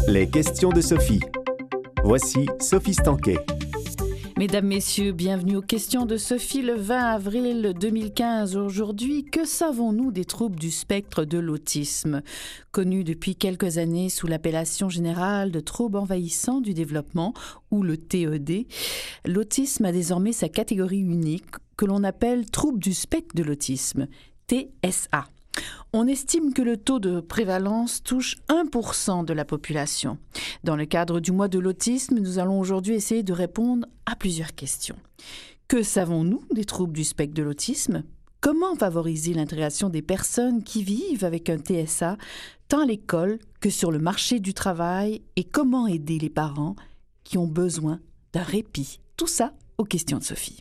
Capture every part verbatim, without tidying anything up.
Les questions de Sophie. Voici Sophie Stanquet. Mesdames, Messieurs, bienvenue aux questions de Sophie le vingt avril deux mille quinze. Aujourd'hui, que savons-nous des troubles du spectre de l'autisme? Connus depuis quelques années sous l'appellation générale de troubles envahissants du développement ou le T E D, l'autisme a désormais sa catégorie unique que l'on appelle trouble du spectre de l'autisme, T S A. On estime que le taux de prévalence touche un pour cent de la population. Dans le cadre du mois de l'autisme, nous allons aujourd'hui essayer de répondre à plusieurs questions. Que savons-nous des troubles du spectre de l'autisme? Comment favoriser l'intégration des personnes qui vivent avec un T S A, tant à l'école que sur le marché du travail? Et comment aider les parents qui ont besoin d'un répit? Tout ça aux questions de Sophie.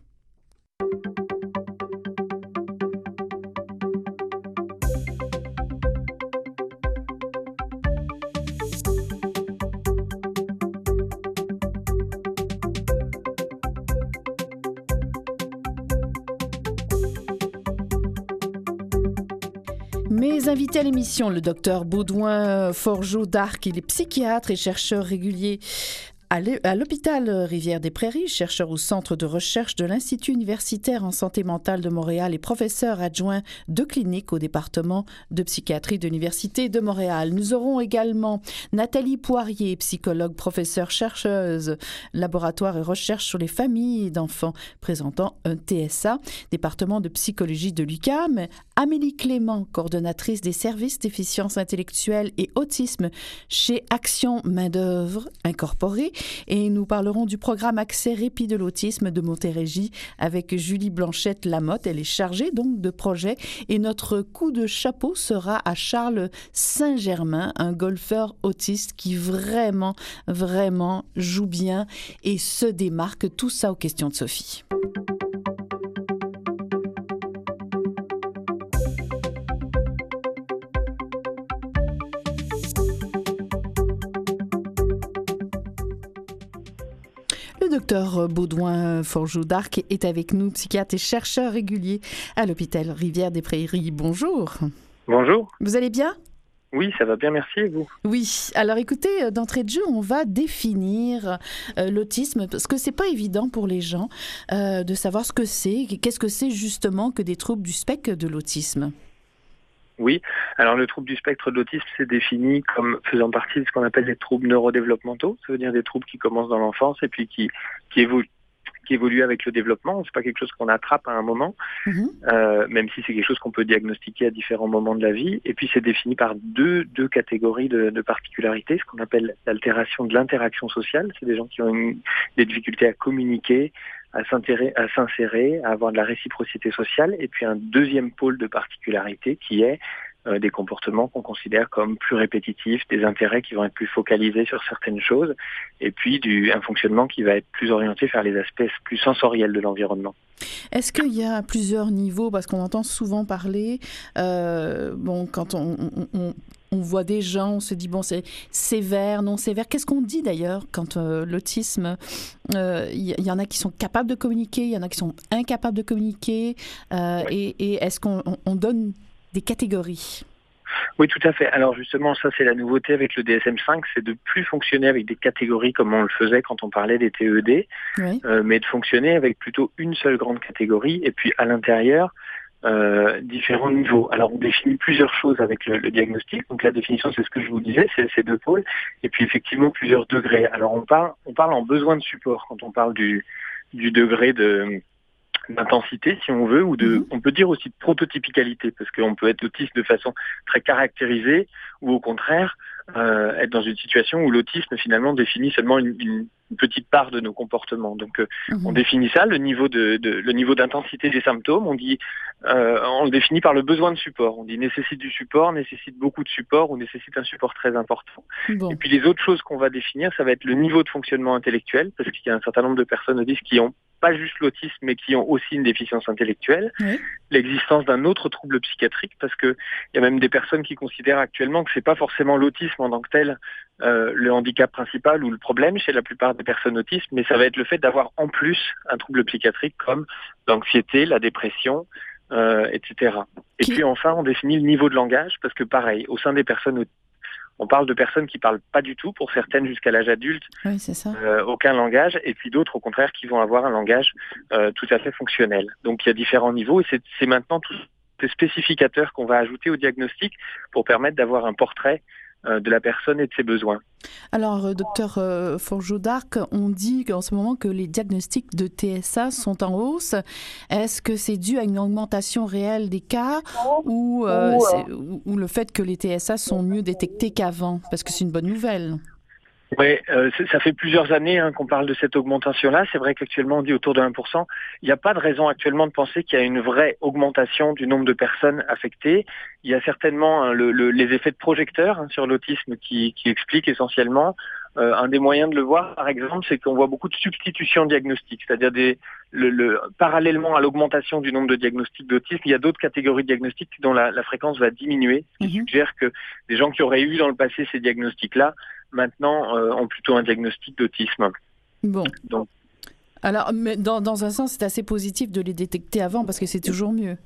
Mes invités à l'émission, le docteur Baudouin Forgeau-Darc, il est psychiatre et chercheur régulier à l'hôpital Rivière-des-Prairies, chercheur au Centre de recherche de l'Institut universitaire en santé mentale de Montréal et professeur adjoint de clinique au département de psychiatrie de l'Université de Montréal. Nous aurons également Nathalie Poirier, psychologue, professeure, chercheuse, laboratoire et recherche sur les familles d'enfants présentant un T S A, département de psychologie de l'U Q A M. Amélie Clément, coordonnatrice des services déficience intellectuelle et autisme chez Action Main-d'œuvre Incorporée. Et nous parlerons du programme Accès Répit de l'autisme de Montérégie avec Julie Blanchette-Lamotte. Elle est chargée donc de projet. Et notre coup de chapeau sera à Charles Saint-Germain, un golfeur autiste qui vraiment, vraiment joue bien et se démarque. Tout ça aux questions de Sophie. Le docteur Baudouin Forgeau-Darc est avec nous, psychiatre et chercheur régulier à l'hôpital Rivière-des-Prairies. Bonjour. Bonjour. Vous allez bien? Oui, ça va bien, merci, et vous? Oui. Alors écoutez, d'entrée de jeu, on va définir euh, l'autisme, parce que c'est pas évident pour les gens euh, de savoir ce que c'est. Qu'est-ce que c'est justement que des troubles du spectre de l'autisme? Oui, alors le trouble du spectre de l'autisme, c'est défini comme faisant partie de ce qu'on appelle les troubles neurodéveloppementaux. Ça veut dire des troubles qui commencent dans l'enfance et puis qui, qui évoluent. qui évolue avec le développement. C'est pas quelque chose qu'on attrape à un moment, mmh. euh, même si c'est quelque chose qu'on peut diagnostiquer à différents moments de la vie. Et puis c'est défini par deux, deux catégories de, de particularités, ce qu'on appelle l'altération de l'interaction sociale. C'est des gens qui ont une, des difficultés à communiquer, à s'insérer, à s'insérer, à avoir de la réciprocité sociale. Et puis un deuxième pôle de particularité qui est Euh, des comportements qu'on considère comme plus répétitifs, des intérêts qui vont être plus focalisés sur certaines choses, et puis du, un fonctionnement qui va être plus orienté vers les aspects plus sensoriels de l'environnement. Est-ce qu'il y a plusieurs niveaux, parce qu'on entend souvent parler, euh, bon, quand on, on, on, on voit des gens, on se dit, bon, c'est sévère, non sévère. Qu'est-ce qu'on dit d'ailleurs quand euh, l'autisme, il euh, y, y en a qui sont capables de communiquer, il y en a qui sont incapables de communiquer, euh, et, et est-ce qu'on on, on donne des catégories? Oui, tout à fait. Alors justement, ça c'est la nouveauté avec le D S M cinq, c'est de plus fonctionner avec des catégories comme on le faisait quand on parlait des T E D, oui. euh, mais de fonctionner avec plutôt une seule grande catégorie et puis à l'intérieur, euh, différents niveaux. Alors on définit plusieurs choses avec le, le diagnostic. Donc la définition, c'est ce que je vous disais, c'est ces deux pôles, et puis effectivement plusieurs degrés. Alors on parle, on parle en besoin de support quand on parle du, du degré de d'intensité, si on veut, ou de, mmh. on peut dire aussi de prototypicalité, parce qu'on peut être autiste de façon très caractérisée, ou au contraire, euh, être dans une situation où l'autisme, finalement, définit seulement une, une, une petite part de nos comportements. Donc, euh, mmh. on définit ça, le niveau de, de le niveau d'intensité des symptômes, on dit, euh, on le définit par le besoin de support. On dit nécessite du support, nécessite beaucoup de support, ou nécessite un support très important. Bon. Et puis, les autres choses qu'on va définir, ça va être le niveau de fonctionnement intellectuel, parce qu'il y a un certain nombre de personnes autistes qui ont pas juste l'autisme, mais qui ont aussi une déficience intellectuelle, oui. L'existence d'un autre trouble psychiatrique, parce que il y a même des personnes qui considèrent actuellement que c'est pas forcément l'autisme en tant que tel euh, le handicap principal ou le problème chez la plupart des personnes autistes, mais ça va être le fait d'avoir en plus un trouble psychiatrique comme l'anxiété, la dépression, euh, et cetera. Et qui... puis enfin, on définit le niveau de langage, parce que pareil, au sein des personnes autistes, On parle de personnes qui parlent pas du tout, pour certaines jusqu'à l'âge adulte, oui, c'est ça. Euh, aucun langage, et puis d'autres au contraire qui vont avoir un langage euh, tout à fait fonctionnel. Donc il y a différents niveaux, et c'est, c'est maintenant tous ces spécificateurs qu'on va ajouter au diagnostic pour permettre d'avoir un portrait euh, de la personne et de ses besoins. Alors, euh, docteur euh, Forgeau-Darc, on dit qu'en ce moment que les diagnostics de T S A sont en hausse. Est-ce que c'est dû à une augmentation réelle des cas ou, euh, c'est, ou, ou le fait que les T S A sont mieux détectés qu'avant? Parce que c'est une bonne nouvelle. Oui, euh, ça fait plusieurs années hein, qu'on parle de cette augmentation-là. C'est vrai qu'actuellement on dit autour de un pour cent. Il n'y a pas de raison actuellement de penser qu'il y a une vraie augmentation du nombre de personnes affectées. Il y a certainement hein, le, le, les effets de projecteur hein, sur l'autisme qui, qui expliquent essentiellement. Euh, un des moyens de le voir, par exemple, c'est qu'on voit beaucoup de substitutions diagnostiques, c'est-à-dire des, le, le, parallèlement à l'augmentation du nombre de diagnostics d'autisme, il y a d'autres catégories de diagnostics dont la, la fréquence va diminuer, ce qui mmh. suggère que des gens qui auraient eu dans le passé ces diagnostics-là, maintenant, euh, ont plutôt un diagnostic d'autisme. Bon. Donc. Alors, mais dans, dans un sens, c'est assez positif de les détecter avant parce que c'est toujours mieux.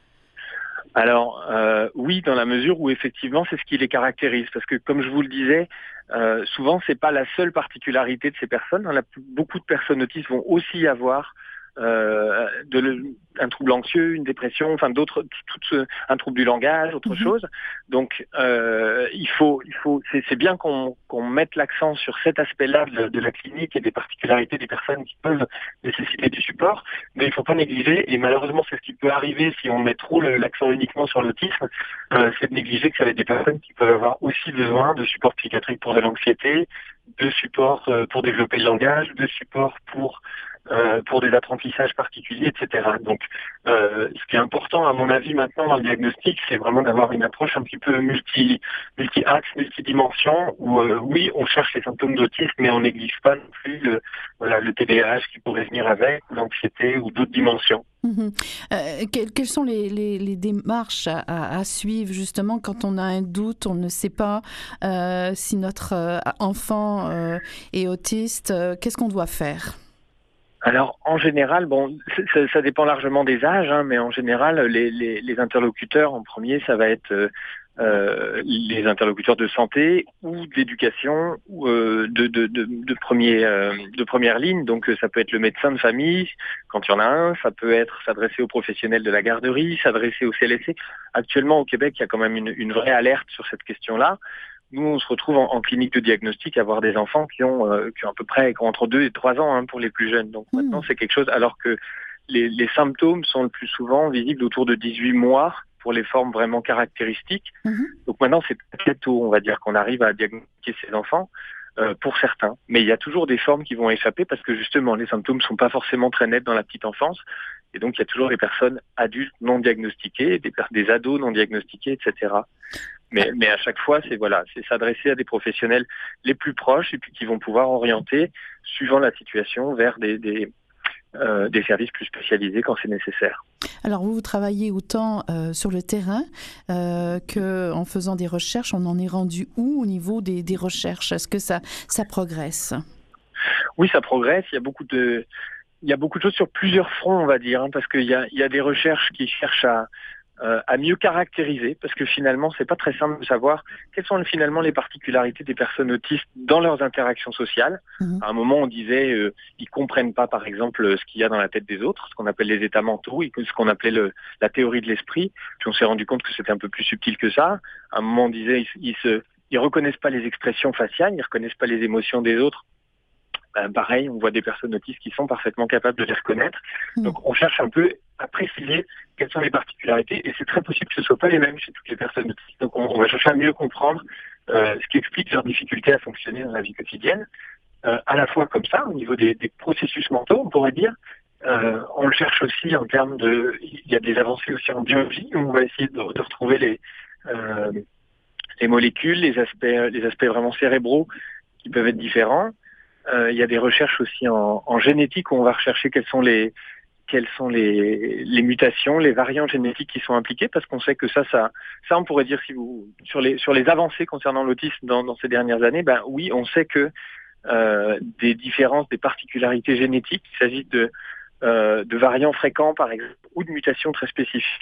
Alors euh, oui, dans la mesure où effectivement c'est ce qui les caractérise, parce que comme je vous le disais, euh, souvent c'est pas la seule particularité de ces personnes. Hein, la, beaucoup de personnes autistes vont aussi avoir euh, de le, un trouble anxieux, une dépression, enfin d'autres, tout, un trouble du langage, autre mmh. chose. Donc euh, il faut, il faut, c'est, c'est bien qu'on, qu'on mette l'accent sur cet aspect-là de, de la clinique et des particularités des personnes qui peuvent nécessiter du support, mais il ne faut pas négliger. Et malheureusement, c'est ce qui peut arriver si on met trop le, l'accent uniquement sur l'autisme, euh, c'est de négliger que ça va être des personnes qui peuvent avoir aussi besoin de support psychiatrique pour de l'anxiété, de support euh, pour développer le langage, de support pour Euh, pour des apprentissages particuliers, et cetera. Donc, euh, ce qui est important, à mon avis, maintenant dans le diagnostic, c'est vraiment d'avoir une approche un petit peu multi, multi-axe, multidimension, où euh, oui, on cherche les symptômes d'autisme, mais on néglige pas non plus le, voilà, le T D A H qui pourrait venir avec, ou l'anxiété, ou d'autres dimensions. Mmh. Euh, que, quelles sont les, les, les démarches à, à, à suivre justement quand on a un doute, on ne sait pas euh, si notre euh, enfant euh, est autiste, euh, qu'est-ce qu'on doit faire ? Alors, en général, bon, ça, ça dépend largement des âges, hein, mais en général, les, les, les interlocuteurs, en premier, ça va être euh, euh, les interlocuteurs de santé ou d'éducation ou euh, de, de, de, de, premier, euh, de première ligne. Donc, ça peut être le médecin de famille, quand il y en a un. Ça peut être s'adresser aux professionnels de la garderie, s'adresser au C L S C. Actuellement, au Québec, il y a quand même une, une vraie alerte sur cette question-là. Nous, on se retrouve en, en clinique de diagnostic à voir des enfants qui ont, euh, qui ont à peu près qui ont entre deux et trois ans hein, pour les plus jeunes. Donc mmh. maintenant, c'est quelque chose, alors que les, les symptômes sont le plus souvent visibles autour de dix-huit mois pour les formes vraiment caractéristiques. Mmh. Donc maintenant, c'est très tôt, on va dire, qu'on arrive à diagnostiquer ces enfants euh, pour certains. Mais il y a toujours des formes qui vont échapper parce que justement, les symptômes ne sont pas forcément très nets dans la petite enfance. Et donc, il y a toujours des personnes adultes non diagnostiquées, des, des ados non diagnostiqués, et cetera. Mais, mais à chaque fois, c'est voilà, c'est s'adresser à des professionnels les plus proches et puis qui vont pouvoir orienter, suivant la situation, vers des, des, euh, des services plus spécialisés quand c'est nécessaire. Alors, vous, vous travaillez autant euh, sur le terrain euh, qu'en faisant des recherches. On en est rendu où au niveau des, des recherches ? Est-ce que ça, ça progresse ? Oui, ça progresse. Il y a beaucoup de, il y a beaucoup de choses sur plusieurs fronts, on va dire, hein, parce qu'il y a, il y a des recherches qui cherchent à Euh, à mieux caractériser, parce que finalement, c'est pas très simple de savoir quelles sont finalement les particularités des personnes autistes dans leurs interactions sociales. Mmh. À un moment, on disait euh, ils comprennent pas, par exemple, ce qu'il y a dans la tête des autres, ce qu'on appelle les états mentaux, ce qu'on appelait le, la théorie de l'esprit. Puis on s'est rendu compte que c'était un peu plus subtil que ça. À un moment, on disait ils, ils se, ils reconnaissent pas les expressions faciales, ils reconnaissent pas les émotions des autres. Ben, pareil, on voit des personnes autistes qui sont parfaitement capables de les reconnaître. Mmh. Donc, on cherche un peu à préciser quelles sont les particularités, et c'est très possible que ce ne soit pas les mêmes chez toutes les personnes autistes. Donc, on, on va chercher à mieux comprendre euh, ce qui explique leurs difficultés à fonctionner dans la vie quotidienne, euh, à la fois comme ça, au niveau des, des processus mentaux, on pourrait dire. Euh, on le cherche aussi en termes de... Il y a des avancées aussi en biologie, où on va essayer de, de retrouver les, euh, les molécules, les aspects, les aspects vraiment cérébraux qui peuvent être différents. Euh, il y a des recherches aussi en, en génétique où on va rechercher quelles sont les quelles sont les, les mutations, les variants génétiques qui sont impliqués, parce qu'on sait que ça, ça, ça on pourrait dire si vous sur les sur les avancées concernant l'autisme dans, dans ces dernières années, ben oui, on sait que euh, des différences, des particularités génétiques, il s'agit de euh, de variants fréquents par exemple ou de mutations très spécifiques.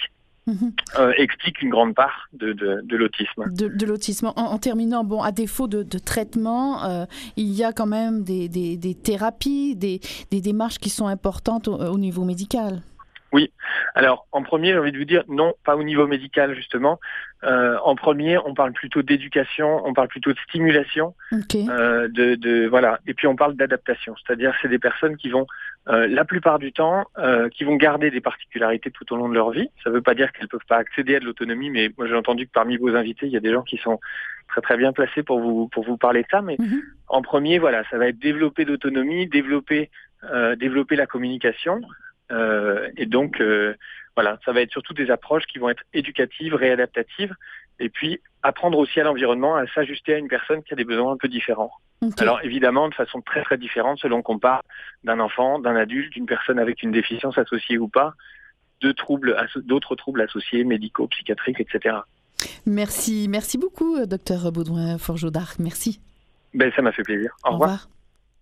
mmh. euh, explique une grande part de, de, de l'autisme. De, de l'autisme. En, en terminant, bon, à défaut de, de traitement, euh, il y a quand même des, des, des thérapies, des, des démarches qui sont importantes au, au niveau médical. Oui. Alors, en premier, j'ai envie de vous dire, non, pas au niveau médical, justement. Euh, en premier, on parle plutôt d'éducation, on parle plutôt de stimulation, okay. euh, de, de voilà. Et puis, on parle d'adaptation. C'est-à-dire, c'est des personnes qui vont, euh, la plupart du temps, euh, qui vont garder des particularités tout au long de leur vie. Ça ne veut pas dire qu'elles ne peuvent pas accéder à de l'autonomie, mais moi, j'ai entendu que parmi vos invités, il y a des gens qui sont très, très bien placés pour vous, pour vous parler de ça. Mais mm-hmm. en premier, voilà, ça va être développer d'autonomie, développer, euh, développer la communication. Euh, et donc, euh, voilà, ça va être surtout des approches qui vont être éducatives, réadaptatives, et puis apprendre aussi à l'environnement à s'ajuster à une personne qui a des besoins un peu différents. Okay. Alors évidemment, de façon très très différente selon qu'on parle d'un enfant, d'un adulte, d'une personne avec une déficience associée ou pas, de troubles, d'autres troubles associés, médicaux, psychiatriques, et cetera. Merci, merci beaucoup, docteur Baudouin-Forgeot d'Arc. Merci. Ben, ça m'a fait plaisir. Au, Au revoir. revoir.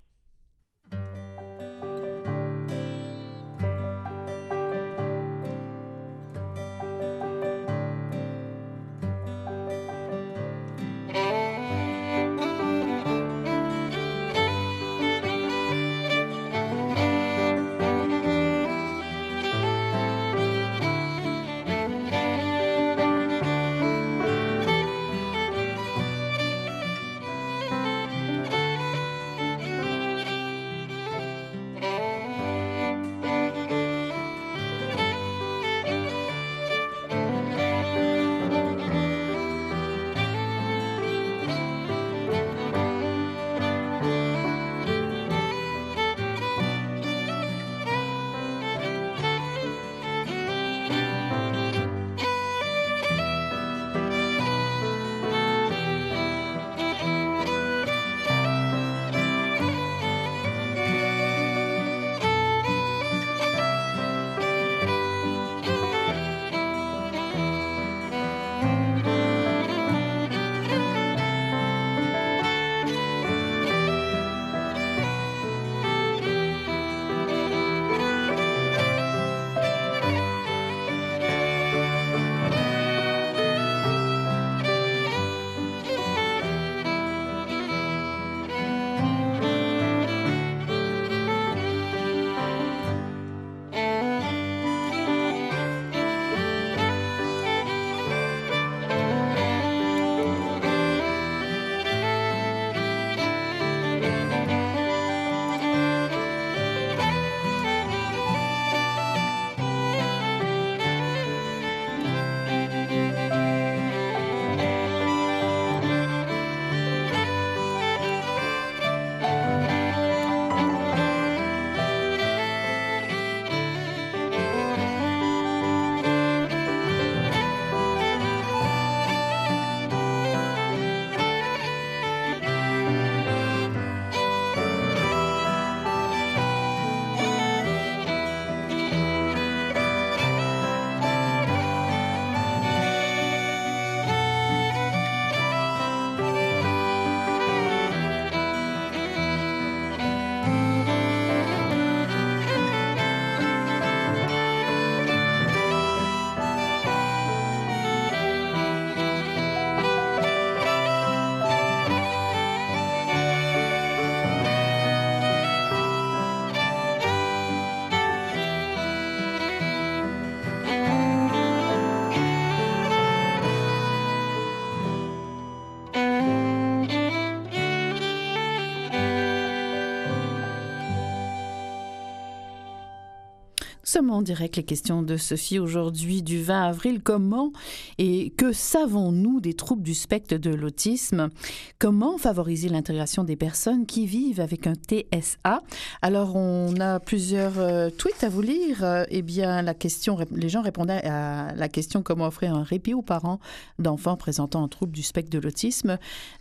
Nous sommes en direct les questions de Sophie aujourd'hui du vingt avril. Comment et que savons-nous des troubles du spectre de l'autisme? Comment favoriser l'intégration des personnes qui vivent avec un T S A? Alors, on a plusieurs euh, tweets à vous lire. Euh, eh bien, la question, les gens répondaient à la question comment offrir un répit aux parents d'enfants présentant un trouble du spectre de l'autisme.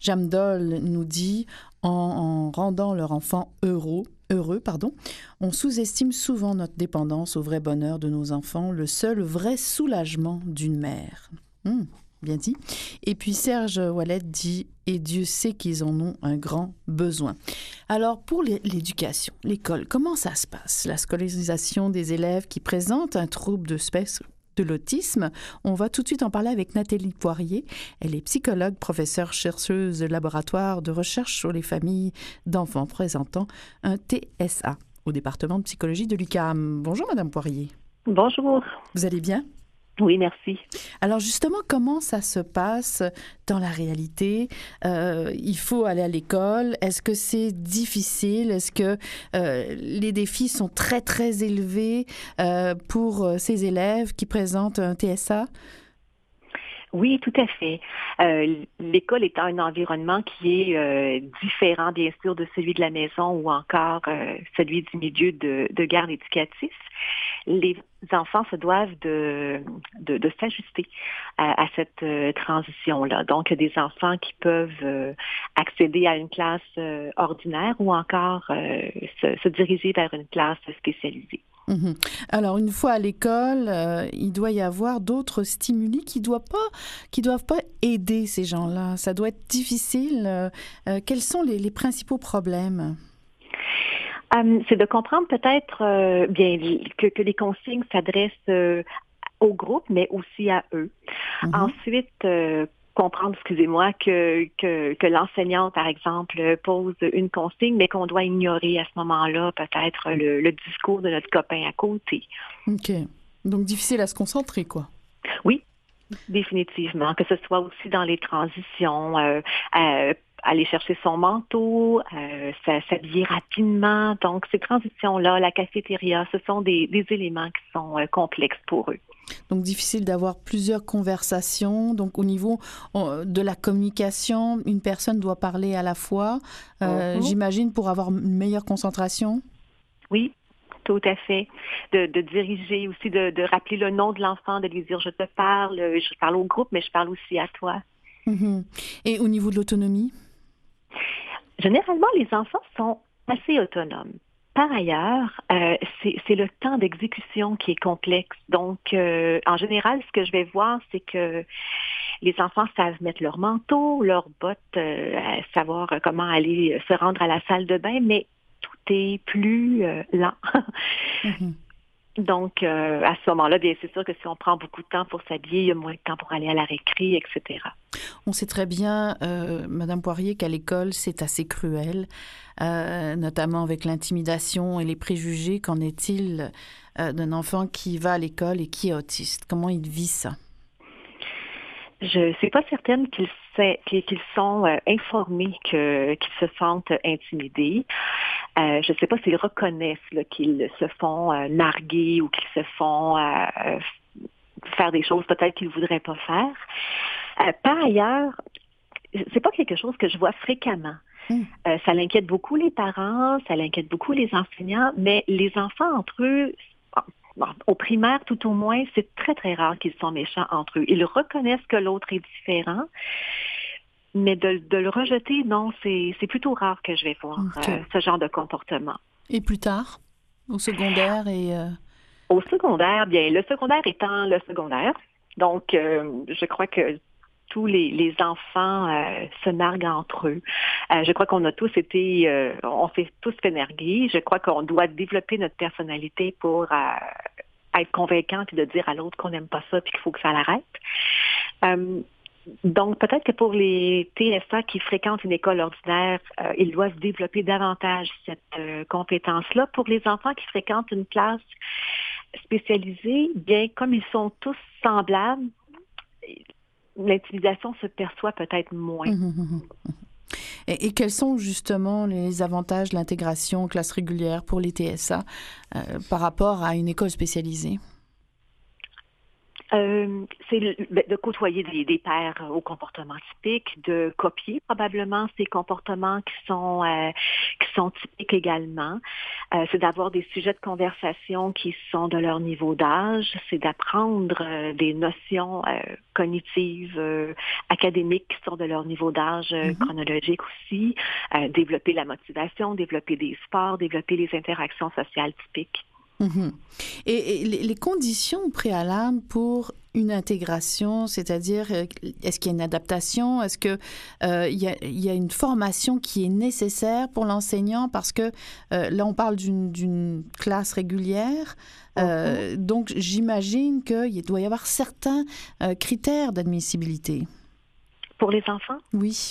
Jamdol nous dit en, en rendant leur enfant heureux, Heureux, pardon. On sous-estime souvent notre dépendance au vrai bonheur de nos enfants, le seul vrai soulagement d'une mère. Mmh, bien dit. Et puis Serge Wallet dit « Et Dieu sait qu'ils en ont un grand besoin ». Alors, pour l'éducation, l'école, comment ça se passe? La scolarisation des élèves qui présentent un trouble de spectre de l'autisme. On va tout de suite en parler avec Nathalie Poirier. Elle est psychologue, professeure chercheuse de laboratoire de recherche sur les familles d'enfants présentant un T S A au département de psychologie de l'U Q A M. Bonjour Madame Poirier. Bonjour. Vous allez bien? Oui, merci. Alors justement, comment ça se passe dans la réalité? Euh, il faut aller à l'école. Est-ce que c'est difficile? Est-ce que euh, les défis sont très, très élevés euh, pour ces élèves qui présentent un T S A? Oui, tout à fait. Euh, l'école étant un environnement qui est euh, différent, bien sûr, de celui de la maison ou encore euh, celui du milieu de, de garde éducatif, les enfants se doivent de, de, de s'ajuster à, à cette euh, transition-là. Donc, des enfants qui peuvent euh, accéder à une classe euh, ordinaire ou encore euh, se, se diriger vers une classe spécialisée. Mmh. Alors, une fois à l'école, euh, il doit y avoir d'autres stimuli qui ne doivent pas, qui doivent pas aider ces gens-là. Ça doit être difficile. Euh, euh, quels sont les, les principaux problèmes? Um, c'est de comprendre peut-être euh, bien que, que les consignes s'adressent euh, au groupe, mais aussi à eux. Mmh. Ensuite, euh, comprendre, excusez-moi, que, que, que l'enseignant, par exemple, pose une consigne, mais qu'on doit ignorer à ce moment-là peut-être le, le discours de notre copain à côté. OK. Donc, difficile à se concentrer, quoi. Oui, définitivement. Que ce soit aussi dans les transitions, euh, euh, aller chercher son manteau, euh, s'habiller rapidement. Donc, ces transitions-là, la cafétéria, ce sont des, des éléments qui sont euh, complexes pour eux. Donc, difficile d'avoir plusieurs conversations. Donc, au niveau de la communication, une personne doit parler à la fois, euh, mm-hmm. j'imagine, pour avoir une meilleure concentration? Oui, tout à fait. De, de diriger aussi, de, de rappeler le nom de l'enfant, de lui dire « je te parle, je parle au groupe, mais je parle aussi à toi mm-hmm. ». Et au niveau de l'autonomie? Généralement, les enfants sont assez autonomes. Par ailleurs, euh, c'est, c'est le temps d'exécution qui est complexe. Donc, euh, en général, ce que je vais voir, c'est que les enfants savent mettre leur manteau, leurs bottes, euh, savoir comment aller se rendre à la salle de bain, mais tout est plus euh, lent. Mm-hmm. Donc, euh, à ce moment-là, bien, c'est sûr que si on prend beaucoup de temps pour s'habiller, il y a moins de temps pour aller à la récré, et cetera. On sait très bien, euh, Madame Poirier, qu'à l'école, c'est assez cruel, euh, notamment avec l'intimidation et les préjugés. Qu'en est-il euh, d'un enfant qui va à l'école et qui est autiste? Comment il vit ça? Je ne suis pas certaine qu'ils, qu'ils sont euh, informés que, qu'ils se sentent intimidés. Euh, je ne sais pas s'ils reconnaissent là, qu'ils se font euh, narguer ou qu'ils se font euh, faire des choses peut-être qu'ils ne voudraient pas faire. Euh, par ailleurs, c'est pas quelque chose que je vois fréquemment. Mmh. Euh, ça l'inquiète beaucoup les parents, ça l'inquiète beaucoup les enseignants, mais les enfants entre eux, au primaire tout au moins, c'est très très rare qu'ils sont méchants entre eux. Ils reconnaissent que l'autre est différent, mais de, de le rejeter, non, c'est, c'est plutôt rare que je vais voir okay. euh, ce genre de comportement. Et plus tard, au secondaire et... Euh... Au secondaire, bien, le secondaire étant le secondaire, donc euh, je crois que tous les, les enfants euh, se narguent entre eux. Euh, je crois qu'on a tous été, euh, on fait tous fait narguer. Je crois qu'on doit développer notre personnalité pour euh, être convaincant et de dire à l'autre qu'on n'aime pas ça puis qu'il faut que ça l'arrête. Euh, donc, peut-être que pour les T S A qui fréquentent une école ordinaire, euh, ils doivent développer davantage cette euh, compétence-là. Pour les enfants qui fréquentent une classe spécialisée, bien, comme ils sont tous semblables, l'intimidation se perçoit peut-être moins. Mmh, mmh, mmh. Et, et quels sont justement les avantages de l'intégration en classe régulière pour les T S A euh, par rapport à une école spécialisée? Euh, c'est le, de côtoyer des, des pairs au comportement typique, de copier probablement ces comportements qui sont euh, qui sont typiques également. Euh, c'est d'avoir des sujets de conversation qui sont de leur niveau d'âge. C'est d'apprendre euh, des notions euh, cognitives, euh, académiques qui sont de leur niveau d'âge euh, mm-hmm. chronologique aussi. Euh, développer la motivation, développer des sports, développer les interactions sociales typiques. Mmh. Et, et les, les conditions préalables pour une intégration, c'est-à-dire, est-ce qu'il y a une adaptation? Est-ce qu'il euh, y, y a une formation qui est nécessaire pour l'enseignant? Parce que euh, là, on parle d'une, d'une classe régulière. Euh, mm-hmm. Donc, j'imagine qu'il doit y avoir certains euh, critères d'admissibilité. Pour les enfants? Oui.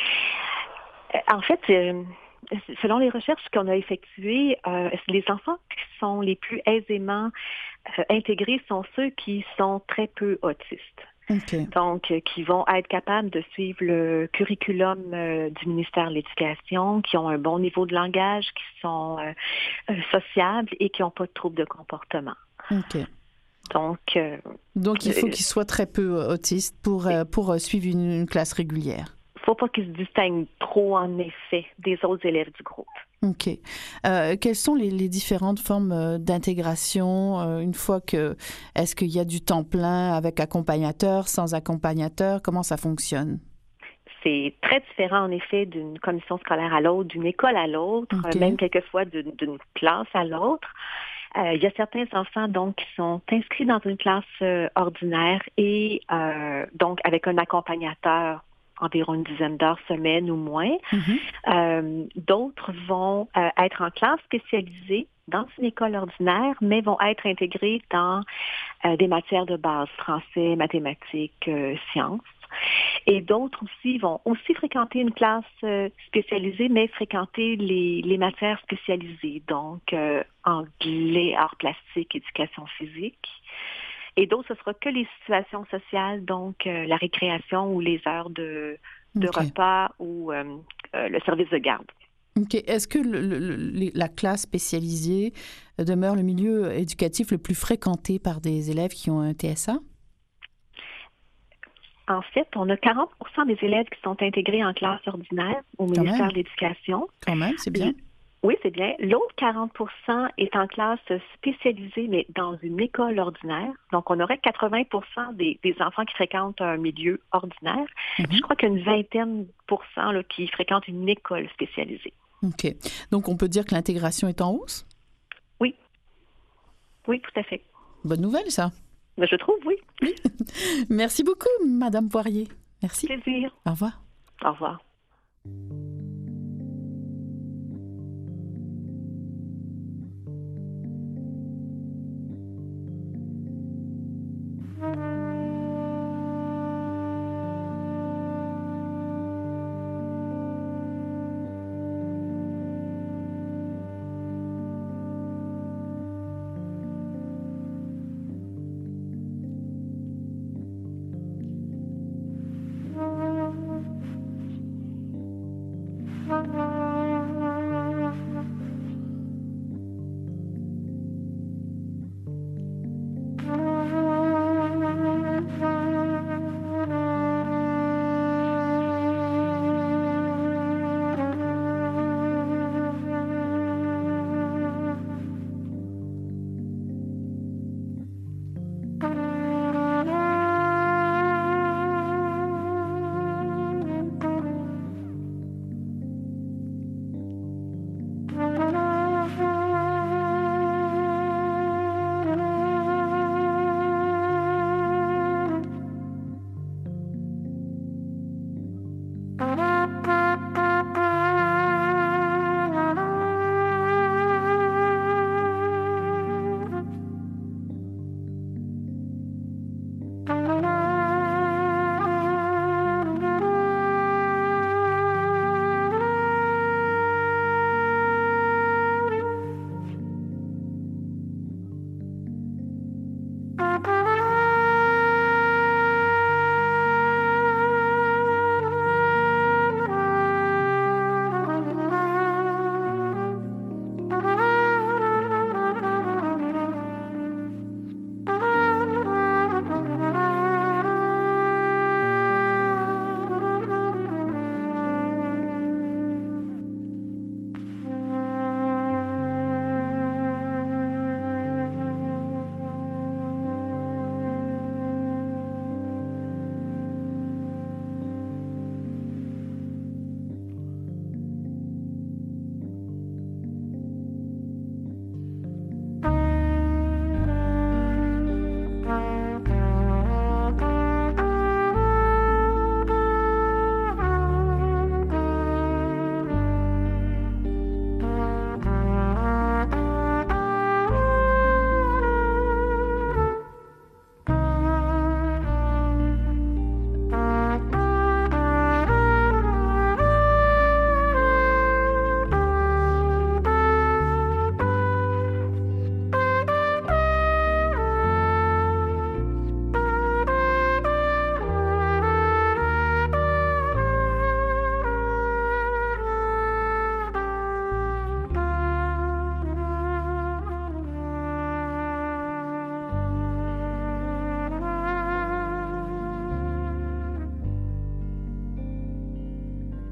En fait, euh, selon les recherches qu'on a effectuées, euh, les enfants qui sont les plus aisément euh, intégrés sont ceux qui sont très peu autistes. Okay. Donc, euh, qui vont être capables de suivre le curriculum euh, du ministère de l'Éducation, qui ont un bon niveau de langage, qui sont euh, euh, sociables et qui n'ont pas de troubles de comportement. OK. Donc, euh, Donc, il faut euh, qu'ils soient très peu autistes pour, euh, pour euh, suivre une, une classe régulière. Il ne faut pas qu'ils se distinguent trop, en effet, des autres élèves du groupe. OK. Euh, quelles sont les, les différentes formes euh, d'intégration euh, une fois que... Est-ce qu'il y a du temps plein avec accompagnateur, sans accompagnateur? Comment ça fonctionne? C'est très différent, en effet, d'une commission scolaire à l'autre, d'une école à l'autre, Okay. même quelquefois d'une, d'une classe à l'autre. Euh, il y a certains enfants donc qui sont inscrits dans une classe euh, ordinaire et euh, donc avec un accompagnateur environ une dizaine d'heures semaine ou moins. Mm-hmm. Euh, d'autres vont euh, être en classe spécialisée dans une école ordinaire, mais vont être intégrés dans euh, des matières de base, français, mathématiques, euh, sciences. Et d'autres aussi vont aussi fréquenter une classe euh, spécialisée, mais fréquenter les, les matières spécialisées, donc euh, anglais, arts plastiques, éducation physique. Et d'autres, ce sera que les situations sociales, donc euh, la récréation ou les heures de, de Okay. repas ou euh, euh, le service de garde. OK. Est-ce que le, le, la classe spécialisée demeure le milieu éducatif le plus fréquenté par des élèves qui ont un T S A? En fait, on a quarante pour cent des élèves qui sont intégrés en classe ordinaire au Quand ministère même. de l'Éducation. Quand même, c'est bien. Oui, c'est bien. L'autre quarante pour cent est en classe spécialisée, mais dans une école ordinaire. Donc, on aurait quatre-vingts pour cent des, des enfants qui fréquentent un milieu ordinaire. Mm-hmm. Je crois qu'il y a une vingtaine pour cent là, qui fréquentent une école spécialisée. OK. Donc, on peut dire que l'intégration est en hausse? Oui. Oui, tout à fait. Bonne nouvelle, ça. Je trouve, oui. Oui. Merci beaucoup, Madame Poirier. Merci. Plaisir. Au revoir. Au revoir.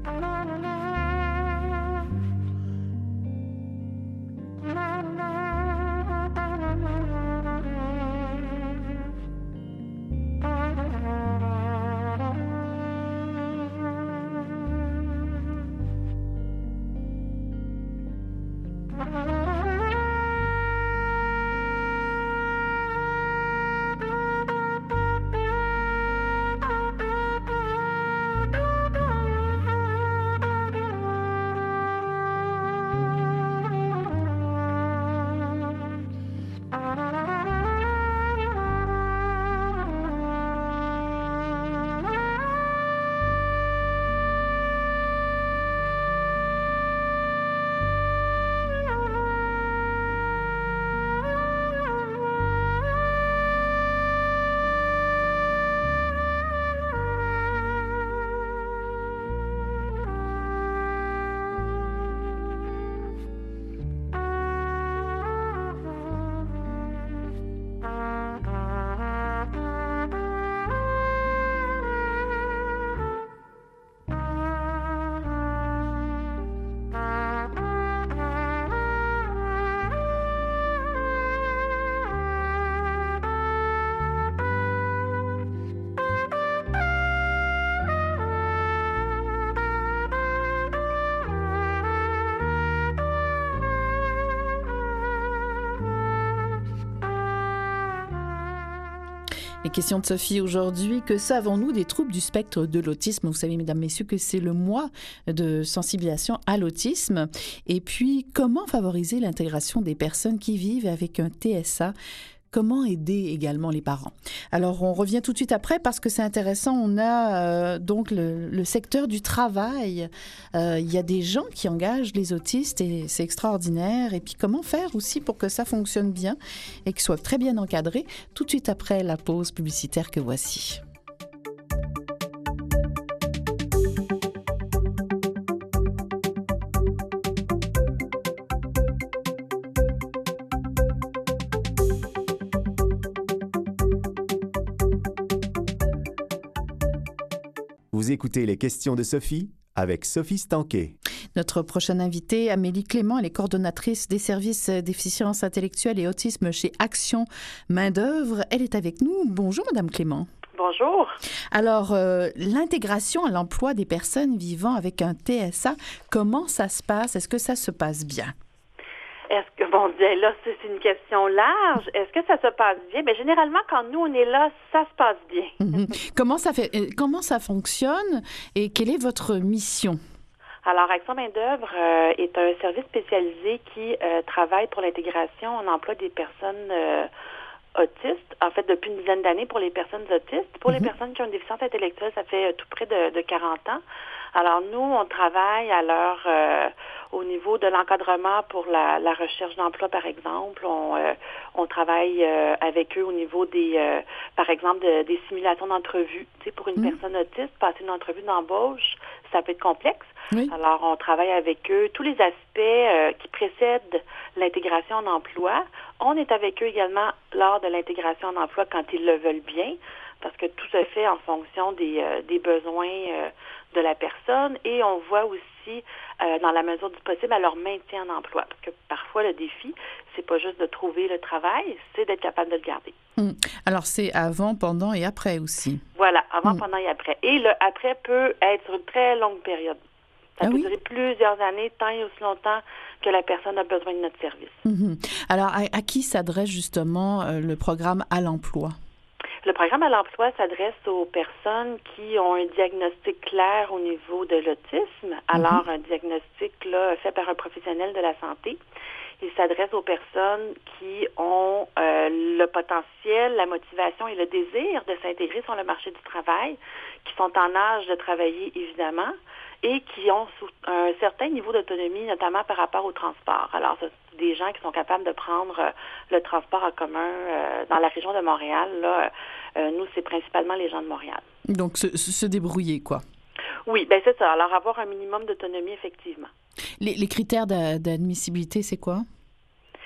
Les questions de Sophie aujourd'hui. Que savons-nous des troubles du spectre de l'autisme? Vous savez, mesdames, messieurs, que c'est le mois de sensibilisation à l'autisme. Et puis, comment favoriser l'intégration des personnes qui vivent avec un T S A? Comment aider également les parents? Alors, on revient tout de suite après parce que c'est intéressant. On a euh, donc le, le secteur du travail. Euh, il y a des gens qui engagent les autistes et c'est extraordinaire. Et puis, comment faire aussi pour que ça fonctionne bien et qu'ils soient très bien encadrés? Tout de suite après la pause publicitaire que voici. Vous écoutez les questions de Sophie avec Sophie Stanquet. Notre prochaine invitée, Amélie Clément, elle est coordonnatrice des services déficience intellectuelle et autisme chez Action Main-d'œuvre. Elle est avec nous. Bonjour, Madame Clément. Bonjour. Alors, euh, l'intégration à l'emploi des personnes vivant avec un T S A, comment ça se passe? Est-ce que ça se passe bien? Est-ce que, bon, là, c'est une question large. Est-ce que ça se passe bien? Bien, généralement, quand nous, on est là, ça se passe bien. Mm-hmm. Comment ça fait, comment ça fonctionne et quelle est votre mission? Alors, Action Main-d'œuvre euh, est un service spécialisé qui euh, travaille pour l'intégration en emploi des personnes euh, autistes. En fait, depuis une dizaine d'années pour les personnes autistes. Pour mm-hmm. les personnes qui ont une déficience intellectuelle, ça fait euh, tout près de, de quarante ans. Alors, nous, on travaille à leur... Euh, au niveau de l'encadrement pour la, la recherche d'emploi, par exemple. On, euh, on travaille euh, avec eux au niveau des, euh, par exemple, de, des simulations d'entrevue. Tu sais, pour une mmh. personne autiste, passer une entrevue d'embauche, ça peut être complexe. Oui. Alors, on travaille avec eux. Tous les aspects euh, qui précèdent l'intégration en emploi, on est avec eux également lors de l'intégration en emploi quand ils le veulent bien, parce que tout se fait en fonction des, euh, des besoins euh, de la personne et on voit aussi Euh, dans la mesure du possible, à leur maintien en emploi. Parce que parfois, le défi, c'est pas juste de trouver le travail, c'est d'être capable de le garder. Mmh. Alors, c'est avant, pendant et après aussi. Voilà, avant, mmh. pendant et après. Et le après peut être sur une très longue période. Ça ah peut oui? durer plusieurs années, tant et aussi longtemps que la personne a besoin de notre service. Mmh. Alors, à, à qui s'adresse justement euh, le programme à l'emploi? Le programme à l'emploi s'adresse aux personnes qui ont un diagnostic clair au niveau de l'autisme. Alors, mm-hmm. un diagnostic là, fait par un professionnel de la santé. Il s'adresse aux personnes qui ont euh, le potentiel, la motivation et le désir de s'intégrer sur le marché du travail, qui sont en âge de travailler, évidemment, et qui ont un certain niveau d'autonomie, notamment par rapport au transport. Alors, c'est des gens qui sont capables de prendre euh, le transport en commun euh, dans la région de Montréal. Là, euh, nous, c'est principalement les gens de Montréal. Donc, se, se débrouiller, quoi. Oui, bien c'est ça. Alors, avoir un minimum d'autonomie, effectivement. Les, les critères d'a, d'admissibilité, c'est quoi?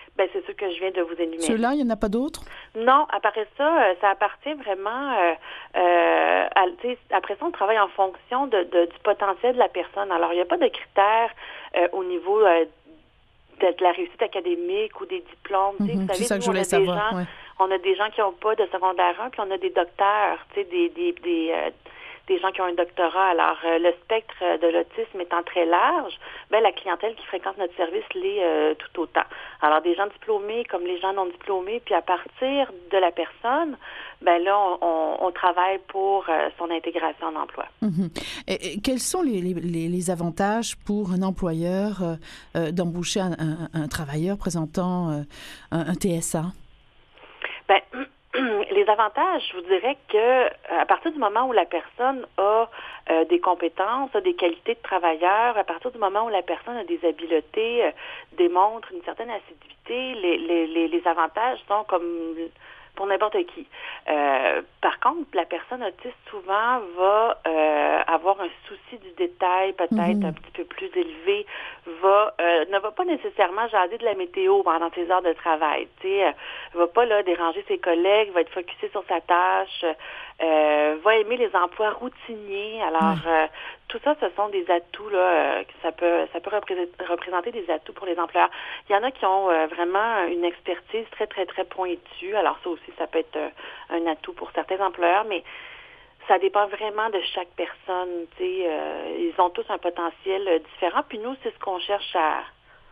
Ben c'est ce que je viens de vous énumérer. Ceux-là, il n'y en a pas d'autres? Non, après ça, ça appartient vraiment euh, euh, à, après ça, on travaille en fonction de, de, du potentiel de la personne. Alors, il n'y a pas de critères euh, au niveau euh, de, de la réussite académique ou des diplômes. Mm-hmm, vous savez, c'est ça nous, que je voulais on a savoir. Des gens, ouais. On a des gens qui n'ont pas de secondaire un, puis on a des docteurs, tu sais, des, des, des, euh, des gens qui ont un doctorat. Alors, euh, le spectre de l'autisme étant très large, ben la clientèle qui fréquente notre service l'est euh, tout autant. Alors, des gens diplômés comme les gens non diplômés, puis à partir de la personne, ben là, on, on, on travaille pour euh, son intégration en emploi. Mm-hmm. Et, et quels sont les, les, les avantages pour un employeur euh, euh, d'embaucher un, un, un travailleur présentant euh, un, un T S A? Ben, les avantages, je vous dirais que à partir du moment où la personne a euh, des compétences, a des qualités de travailleur, à partir du moment où la personne a des habiletés, euh, démontre une certaine assiduité, les, les, les, les avantages sont comme pour n'importe qui. Euh, par contre, la personne autiste souvent va euh, avoir un souci du détail peut-être mm-hmm. un petit peu plus élevé, va euh, ne va pas nécessairement jaser de la météo pendant ses heures de travail. Tu sais, euh, va pas là déranger ses collègues, va être focusé sur sa tâche, euh, va aimer les emplois routiniers. Alors mm. euh, tout ça, ce sont des atouts là, euh, que ça peut ça peut représenter, représenter des atouts pour les employeurs. Il y en a qui ont euh, vraiment une expertise très très très pointue. Alors ça aussi, ça peut être euh, un atout pour certains employeurs, mais ça dépend vraiment de chaque personne. Tu sais, euh, ils ont tous un potentiel euh, différent. Puis nous, c'est ce qu'on cherche à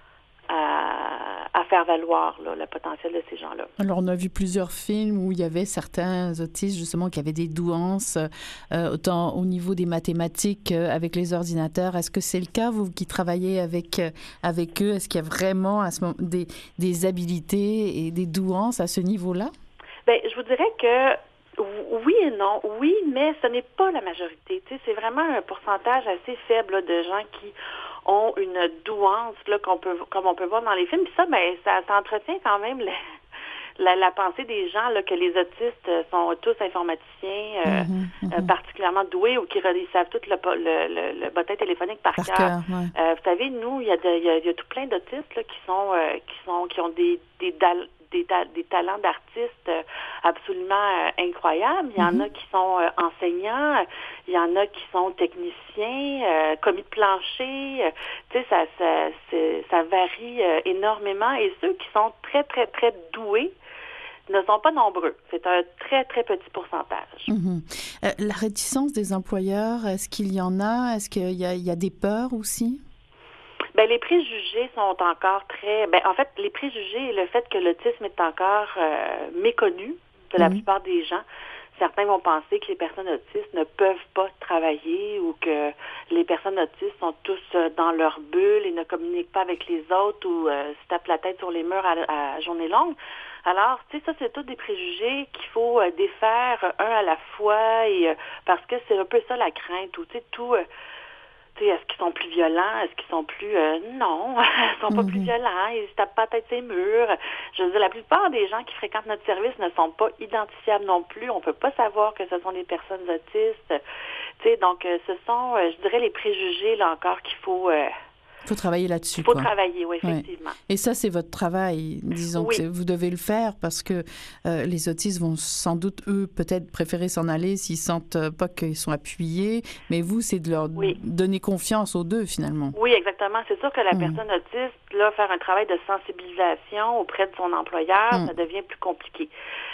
À, à faire valoir là, le potentiel de ces gens-là. Alors, on a vu plusieurs films où il y avait certains autistes, justement, qui avaient des douances, euh, autant au niveau des mathématiques euh, avec les ordinateurs. Est-ce que c'est le cas, vous qui travaillez avec, euh, avec eux? Est-ce qu'il y a vraiment à ce moment, des, des habilités et des douances à ce niveau-là? Bien, je vous dirais que oui et non. Oui, mais ce n'est pas la majorité. Tu sais, c'est vraiment un pourcentage assez faible là, de gens qui ont une douance là, qu'on peut, comme on peut voir dans les films. Puis ça, ben, ça, ça entretient quand même la, la, la pensée des gens là, que les autistes sont tous informaticiens, euh, mm-hmm, mm-hmm. Euh, particulièrement doués ou qui ils savent tout le, le, le, le bottin téléphonique par, par cœur. cœur ouais. euh, vous savez, nous, il y a, de, il y a, il y a tout plein d'autistes là, qui sont, euh, qui sont, qui ont des, des dal- Des, ta- des talents d'artistes euh, absolument euh, incroyables. Il y en mm-hmm. a qui sont euh, enseignants, il y en a qui sont techniciens, euh, commis de plancher. Euh, tu sais, ça, ça, c'est, ça varie euh, énormément. Et ceux qui sont très, très, très doués ne sont pas nombreux. C'est un très, très petit pourcentage. Mm-hmm. Euh, la réticence des employeurs, est-ce qu'il y en a? Est-ce qu'il y a, il y a des peurs aussi? Ben, les préjugés sont encore très... Ben, en fait, les préjugés et le fait que l'autisme est encore euh, méconnu de la mmh. plupart des gens. Certains vont penser que les personnes autistes ne peuvent pas travailler ou que les personnes autistes sont tous dans leur bulle et ne communiquent pas avec les autres ou euh, se tapent la tête sur les murs à, à journée longue. Alors, tu sais, ça, c'est tous des préjugés qu'il faut euh, défaire un à la fois et euh, parce que c'est un peu ça la crainte ou, tu sais, tout... Euh, est-ce qu'ils sont plus violents? Est-ce qu'ils sont plus... Euh, non, ils sont pas mm-hmm. plus violents. Ils se tapent pas la tête ces murs. Je veux dire, la plupart des gens qui fréquentent notre service ne sont pas identifiables non plus. On peut pas savoir que ce sont des personnes autistes. Tu sais, donc, euh, ce sont, euh, je dirais, les préjugés, là encore, qu'il faut... Euh, Il faut travailler là-dessus. Il faut quoi. travailler, oui, effectivement. Ouais. Et ça, c'est votre travail. Disons oui. que vous devez le faire parce que euh, les autistes vont sans doute, eux, peut-être préférer s'en aller s'ils sentent pas qu'ils sont appuyés. Mais vous, c'est de leur oui. donner confiance aux deux, finalement. Oui, exactement. C'est sûr que la mmh. personne autiste, là, faire un travail de sensibilisation auprès de son employeur, mmh. ça devient plus compliqué.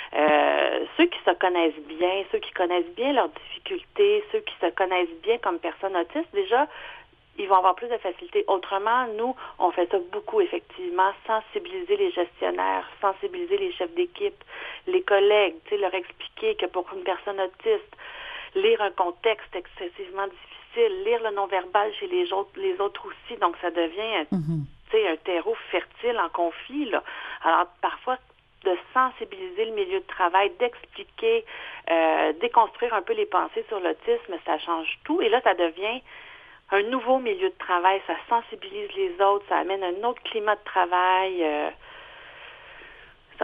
Euh, ceux qui se connaissent bien, ceux qui connaissent bien leurs difficultés, ceux qui se connaissent bien comme personnes autistes, déjà, ils vont avoir plus de facilité. Autrement, nous, on fait ça beaucoup, effectivement, sensibiliser les gestionnaires, sensibiliser les chefs d'équipe, les collègues, tu sais, leur expliquer que pour une personne autiste, lire un contexte excessivement difficile, lire le non-verbal chez les autres, les autres aussi, donc ça devient, mm-hmm. tu sais, un terreau fertile en conflit, là. Alors, parfois, de sensibiliser le milieu de travail, d'expliquer, euh, déconstruire un peu les pensées sur l'autisme, ça change tout. Et là, ça devient un nouveau milieu de travail, ça sensibilise les autres, ça amène un autre climat de travail. Euh, ça.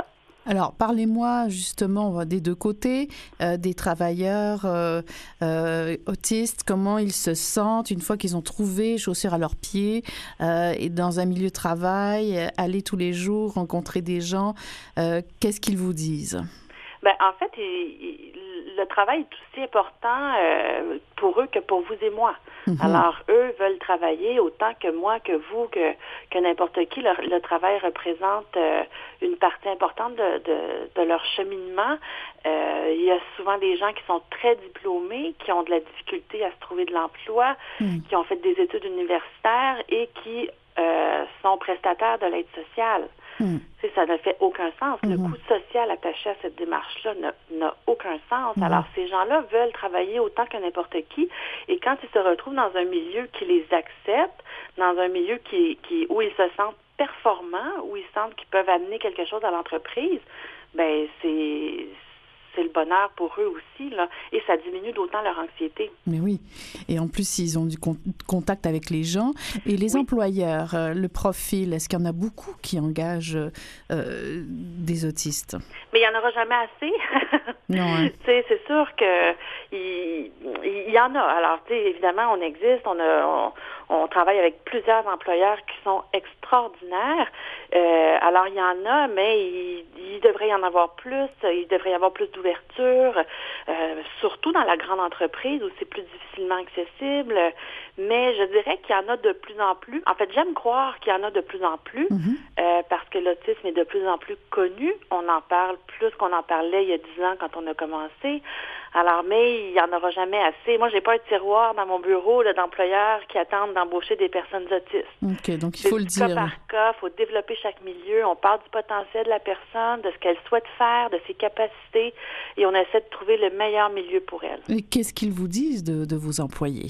Alors, parlez-moi justement des deux côtés, euh, des travailleurs euh, euh, autistes, comment ils se sentent une fois qu'ils ont trouvé chaussures à leurs pieds euh, et dans un milieu de travail, euh, aller tous les jours, rencontrer des gens. Euh, qu'est-ce qu'ils vous disent? Ben, en fait, il, il, le travail est aussi important euh, pour eux que pour vous et moi. Mm-hmm. Alors, eux veulent travailler autant que moi, que vous, que, que n'importe qui. Le, le travail représente euh, une partie importante de, de, de leur cheminement. Euh, il y a souvent des gens qui sont très diplômés, qui ont de la difficulté à se trouver de l'emploi, mm. qui ont fait des études universitaires et qui euh, sont prestataires de l'aide sociale. Mm. Ça ne fait aucun sens. Mm-hmm. Le coût social attaché à cette démarche-là n'a, n'a aucun sens. Mm-hmm. Alors, ces gens-là veulent travailler autant que n'importe qui. Et quand ils se retrouvent dans un milieu qui les accepte, dans un milieu qui, qui, où ils se sentent performants, où ils sentent qu'ils peuvent amener quelque chose à l'entreprise, ben c'est... c'est le bonheur pour eux aussi, là, et ça diminue d'autant leur anxiété. Mais oui, et en plus, ils ont du con- contact avec les gens. Et les oui. employeurs, euh, le profil, est-ce qu'il y en a beaucoup qui engagent euh, des autistes? Mais il n'y en aura jamais assez. Non, hein? C'est sûr qu'il il, il y en a. Alors, évidemment, on existe, on, a, on, on travaille avec plusieurs employeurs qui sont extraordinaires. Euh, alors, il y en a, mais il, il devrait y en avoir plus. Il devrait y avoir plus d'ouverture, euh, surtout dans la grande entreprise où c'est plus difficilement accessible. Mais je dirais qu'il y en a de plus en plus. En fait, j'aime croire qu'il y en a de plus en plus mm-hmm. euh, parce que l'autisme est de plus en plus connu. On en parle plus qu'on en parlait il y a dix ans quand on a commencé. Alors, mais il n'y en aura jamais assez. Moi, j'ai pas un tiroir dans mon bureau là, d'employeurs qui attendent d'embaucher des personnes autistes. OK, donc il faut le dire. Cas par cas, il faut développer chaque milieu. On parle du potentiel de la personne, de ce qu'elle souhaite faire, de ses capacités, et on essaie de trouver le meilleur milieu pour elle. Et qu'est-ce qu'ils vous disent de, de vos employés?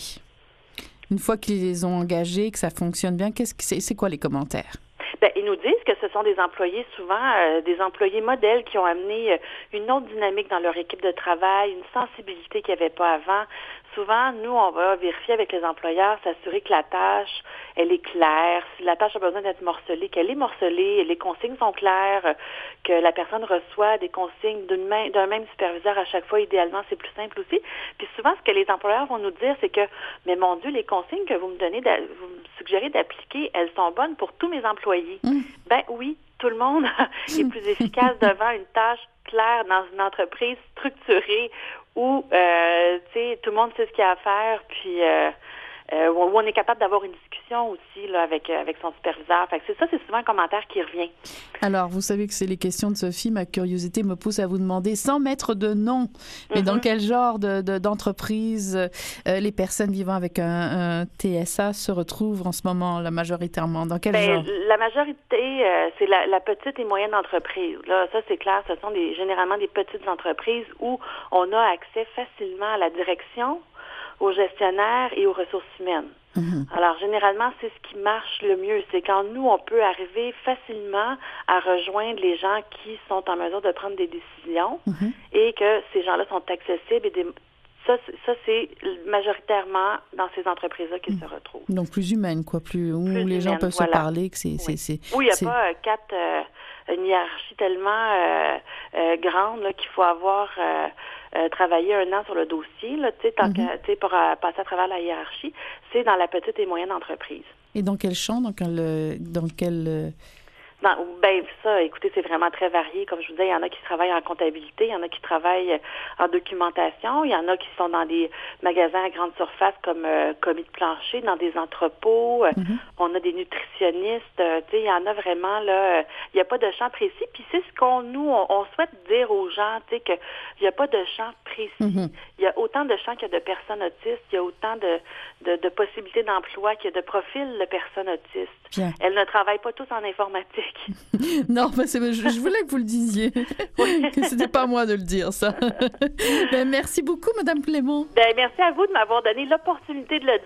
Une fois qu'ils les ont engagés, que ça fonctionne bien, qu'est-ce que c'est, c'est quoi les commentaires? Bien, ils nous disent que ce sont des employés, souvent euh, des employés modèles qui ont amené euh, une autre dynamique dans leur équipe de travail, une sensibilité qu'il n'y avait pas avant. Souvent, nous, on va vérifier avec les employeurs, s'assurer que la tâche, elle est claire. Si la tâche a besoin d'être morcelée, qu'elle est morcelée, les consignes sont claires, que la personne reçoit des consignes d'une main, d'un même superviseur à chaque fois. Idéalement, c'est plus simple aussi. Puis souvent, ce que les employeurs vont nous dire, c'est que, mais mon Dieu, les consignes que vous me donnez, vous me suggérez d'appliquer, elles sont bonnes pour tous mes employés. Mmh. Ben oui, tout le monde est plus efficace devant une tâche claire dans une entreprise structurée où euh, tu sais, tout le monde sait ce qu'il y a à faire, puis euh, euh, où on est capable d'avoir une discussion aussi là, avec, avec son superviseur. Fait que c'est ça, c'est souvent un commentaire qui revient. Alors, vous savez que c'est les questions de Sophie. Ma curiosité me pousse à vous demander, sans mettre de nom, mais mm-hmm. dans quel genre de, de, d'entreprise euh, les personnes vivant avec un, un T S A se retrouvent en ce moment, là, majoritairement? Dans quel ben, genre? La majorité, euh, c'est la, la petite et moyenne entreprise. Là, ça, c'est clair, ce sont des, généralement des petites entreprises où on a accès facilement à la direction, aux gestionnaires et aux ressources humaines. Mm-hmm. Alors, généralement, c'est ce qui marche le mieux. C'est quand nous, on peut arriver facilement à rejoindre les gens qui sont en mesure de prendre des décisions mm-hmm. et que ces gens-là sont accessibles. Et des... ça, ça, c'est majoritairement dans ces entreprises-là qu'ils mm. se retrouvent. Donc, plus humaine, quoi. Plus, où plus les humaine, gens peuvent voilà. se parler. Que c'est, oui. c'est, c'est, oui, il n'y a c'est... pas euh, quatre... Euh, une hiérarchie tellement euh, euh, grande là, qu'il faut avoir euh, euh, travaillé un an sur le dossier, là, mm-hmm. que, pour euh, passer à travers la hiérarchie. C'est dans la petite et moyenne entreprise. Et dans quel champ? Dans quel... Dans quel... Non, ben ça, écoutez, c'est vraiment très varié. Comme je vous disais, il y en a qui travaillent en comptabilité, il y en a qui travaillent en documentation, il y en a qui sont dans des magasins à grande surface comme euh, commis de plancher, dans des entrepôts. Mm-hmm. On a des nutritionnistes. Euh, tu sais, il y en a vraiment là. Euh, il n'y a pas de champ précis. Puis c'est ce qu'on nous on, on souhaite dire aux gens, tu sais, que il n'y a pas de champ précis. Mm-hmm. Il y a autant de champs qu'il y a de personnes autistes. Il y a autant de de, de possibilités d'emploi qu'il y a de profils de personnes autistes. Bien. Elles ne travaillent pas tous en informatique. Non, mais c'est, je, je voulais que vous le disiez. Oui. Que c'était pas à moi de le dire, ça. Ben, merci beaucoup, Madame Plémont. Ben, merci à vous de m'avoir donné l'opportunité de le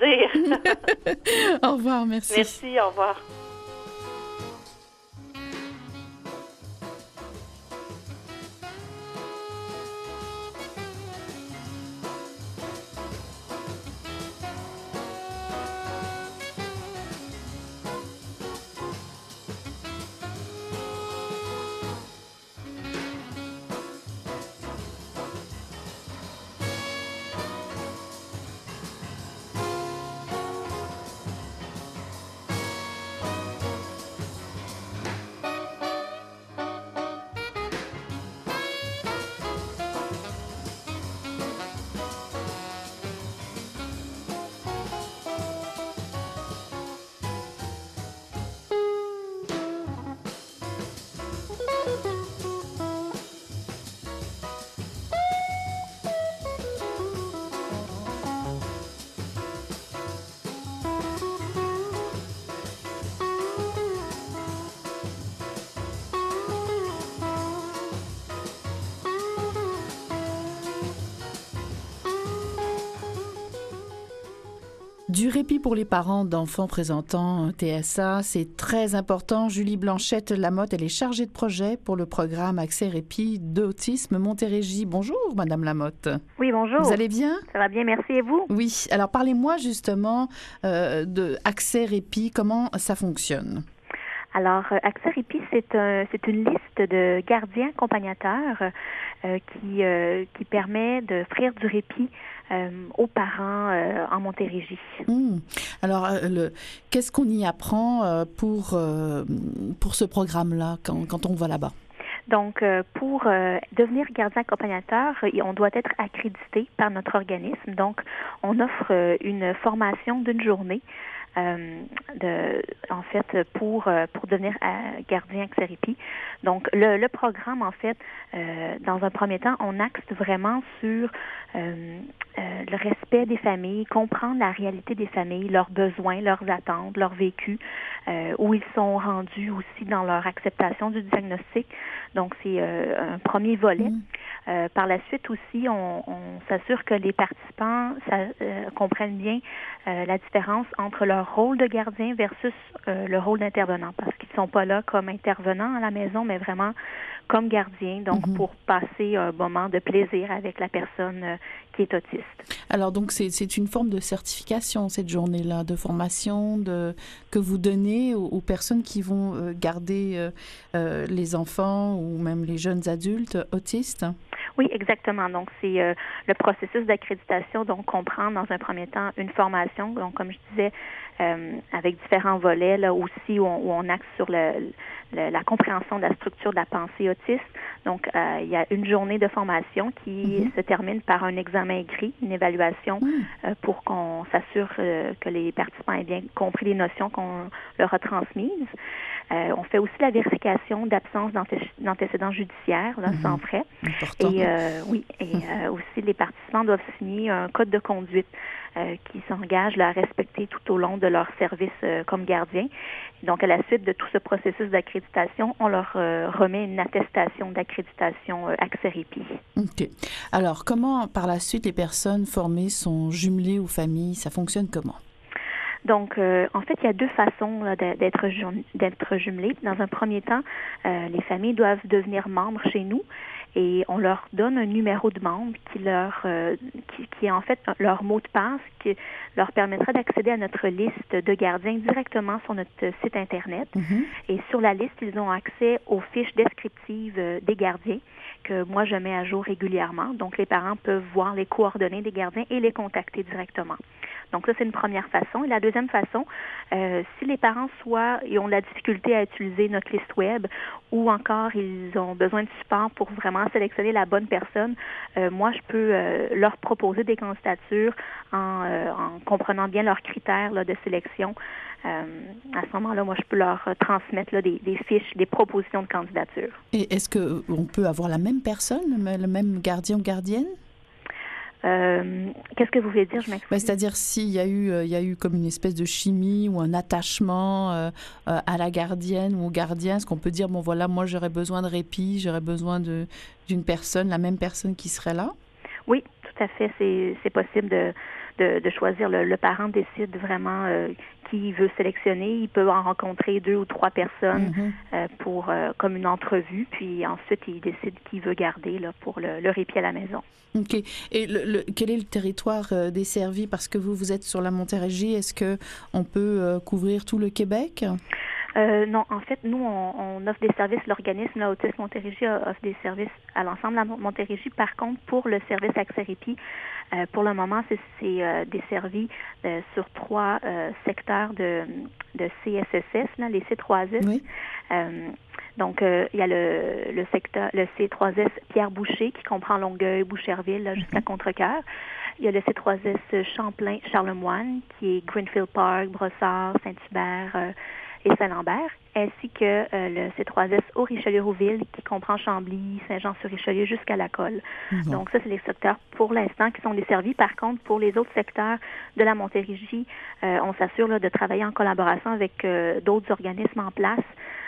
dire. Au revoir, merci. Merci, au revoir. Du répit pour les parents d'enfants présentant un T S A, c'est très important. Julie Blanchette-Lamotte, elle est chargée de projet pour le programme Accès Répit d'Autisme Montérégie. Bonjour, Madame Lamotte. Oui, bonjour. Vous allez bien? Ça va bien, merci. Et vous? Oui. Alors, parlez-moi justement euh, de Accès Répit. Comment ça fonctionne? Alors, euh, Accès Répit, c'est un, c'est une liste de gardiens accompagnateurs euh, qui, euh, qui permet d'offrir du répit euh, aux parents euh, en Montérégie. Mmh. Alors, euh, le, qu'est-ce qu'on y apprend euh, pour, euh, pour ce programme-là quand, quand on va là-bas? Donc, euh, pour euh, devenir gardien accompagnateur, on doit être accrédité par notre organisme. Donc, on offre euh, une formation d'une journée. Euh, de, en fait, pour euh, pour devenir euh, gardien Accès Répit. Donc, le, le programme, en fait, euh, dans un premier temps, on axe vraiment sur euh, euh, le respect des familles, comprendre la réalité des familles, leurs besoins, leurs attentes, leur vécu, euh, où ils sont rendus aussi dans leur acceptation du diagnostic. Donc, c'est euh, un premier volet. Mmh. Euh, par la suite aussi, on, on s'assure que les participants ça, euh, comprennent bien euh, la différence entre leur rôle de gardien versus euh, le rôle d'intervenant, parce qu'ils ne sont pas là comme intervenants à la maison, mais vraiment comme gardiens, donc mm-hmm. pour passer un moment de plaisir avec la personne euh, qui est autiste. Alors donc c'est, c'est une forme de certification cette journée-là, de formation de, que vous donnez aux, aux personnes qui vont euh, garder euh, euh, les enfants ou même les jeunes adultes autistes? Oui, exactement. Donc, c'est euh, le processus d'accréditation, donc comprend dans un premier temps une formation, donc comme je disais, euh, avec différents volets, là aussi où on, où on axe sur le, le, la compréhension de la structure de la pensée autiste. Donc, euh, il y a une journée de formation qui mm-hmm. se termine par un examen écrit, une évaluation mm. euh, pour qu'on s'assure euh, que les participants aient bien compris les notions qu'on leur a transmises. Euh, on fait aussi la vérification d'absence d'anté- d'antécédents judiciaires, là, mm-hmm. sans frais. Important. Et euh, oui, et euh, aussi les participants doivent signer un code de conduite euh, qui s'engage là, à respecter tout au long de leur service euh, comme gardien. Donc, à la suite de tout ce processus d'accréditation, on leur euh, remet une attestation d'accréditation euh, Accès Répit. OK. Alors, comment, par la suite, les personnes formées sont jumelées aux familles? Ça fonctionne comment? Donc, euh, en fait, il y a deux façons là, d'être, d'être jumelés. Dans un premier temps, euh, les familles doivent devenir membres chez nous et on leur donne un numéro de membre qui leur, euh, qui, qui est en fait leur mot de passe qui leur permettra d'accéder à notre liste de gardiens directement sur notre site Internet. Mm-hmm. Et sur la liste, ils ont accès aux fiches descriptives des gardiens que moi, je mets à jour régulièrement. Donc, les parents peuvent voir les coordonnées des gardiens et les contacter directement. Donc, ça, c'est une première façon. Et la deuxième façon, euh, si les parents soit ils ont de la difficulté à utiliser notre liste web ou encore ils ont besoin de support pour vraiment sélectionner la bonne personne, euh, moi, je peux euh, leur proposer des candidatures en, euh, en comprenant bien leurs critères là, de sélection. Euh, à ce moment-là, moi, je peux leur euh, transmettre là, des, des fiches, des propositions de candidature. Et est-ce qu'on peut avoir la même personne, le même gardien ou gardienne? Euh, qu'est-ce que vous voulez dire? Je m'excuse. Ben, c'est-à-dire s'il y a eu, euh, il y a eu comme une espèce de chimie ou un attachement euh, euh, à la gardienne ou au gardien, est-ce qu'on peut dire, bon voilà, moi j'aurais besoin de répit, j'aurais besoin de, d'une personne, la même personne qui serait là? Oui, tout à fait, c'est, c'est possible de, de, de choisir. Le, le parent décide vraiment euh, qui veut sélectionner. Il peut en rencontrer deux ou trois personnes mm-hmm. euh, pour euh, comme une entrevue, puis ensuite il décide qui veut garder là, pour le, le répit à la maison. OK. Et le, le, quel est le territoire euh, desservi? Parce que vous, vous êtes sur la Montérégie. Est-ce qu'on peut euh, couvrir tout le Québec? Euh, non, en fait, nous, on, on offre des services, l'organisme là, Autisme Montérégie offre des services à l'ensemble de la Montérégie. Par contre, pour le service Accès Répit, euh, pour le moment, c'est, c'est euh, desservi euh, sur trois euh, secteurs de, de C S S S, là, les C trois S. Oui. Euh, donc, euh, il y a le, le secteur, le C trois S Pierre-Boucher, qui comprend Longueuil, Boucherville, là, jusqu'à Contrecoeur. Il y a le C trois S Champlain-Charlemagne, qui est Greenfield Park, Brossard, Saint-Hubert, euh, et Saint-Lambert, ainsi que euh, le C trois S au Richelieu-Rouville, qui comprend Chambly, Saint-Jean-sur-Richelieu jusqu'à la Colle. Mmh. Donc ça, c'est les secteurs pour l'instant qui sont desservis. Par contre, pour les autres secteurs de la Montérégie, euh, on s'assure là, de travailler en collaboration avec euh, d'autres organismes en place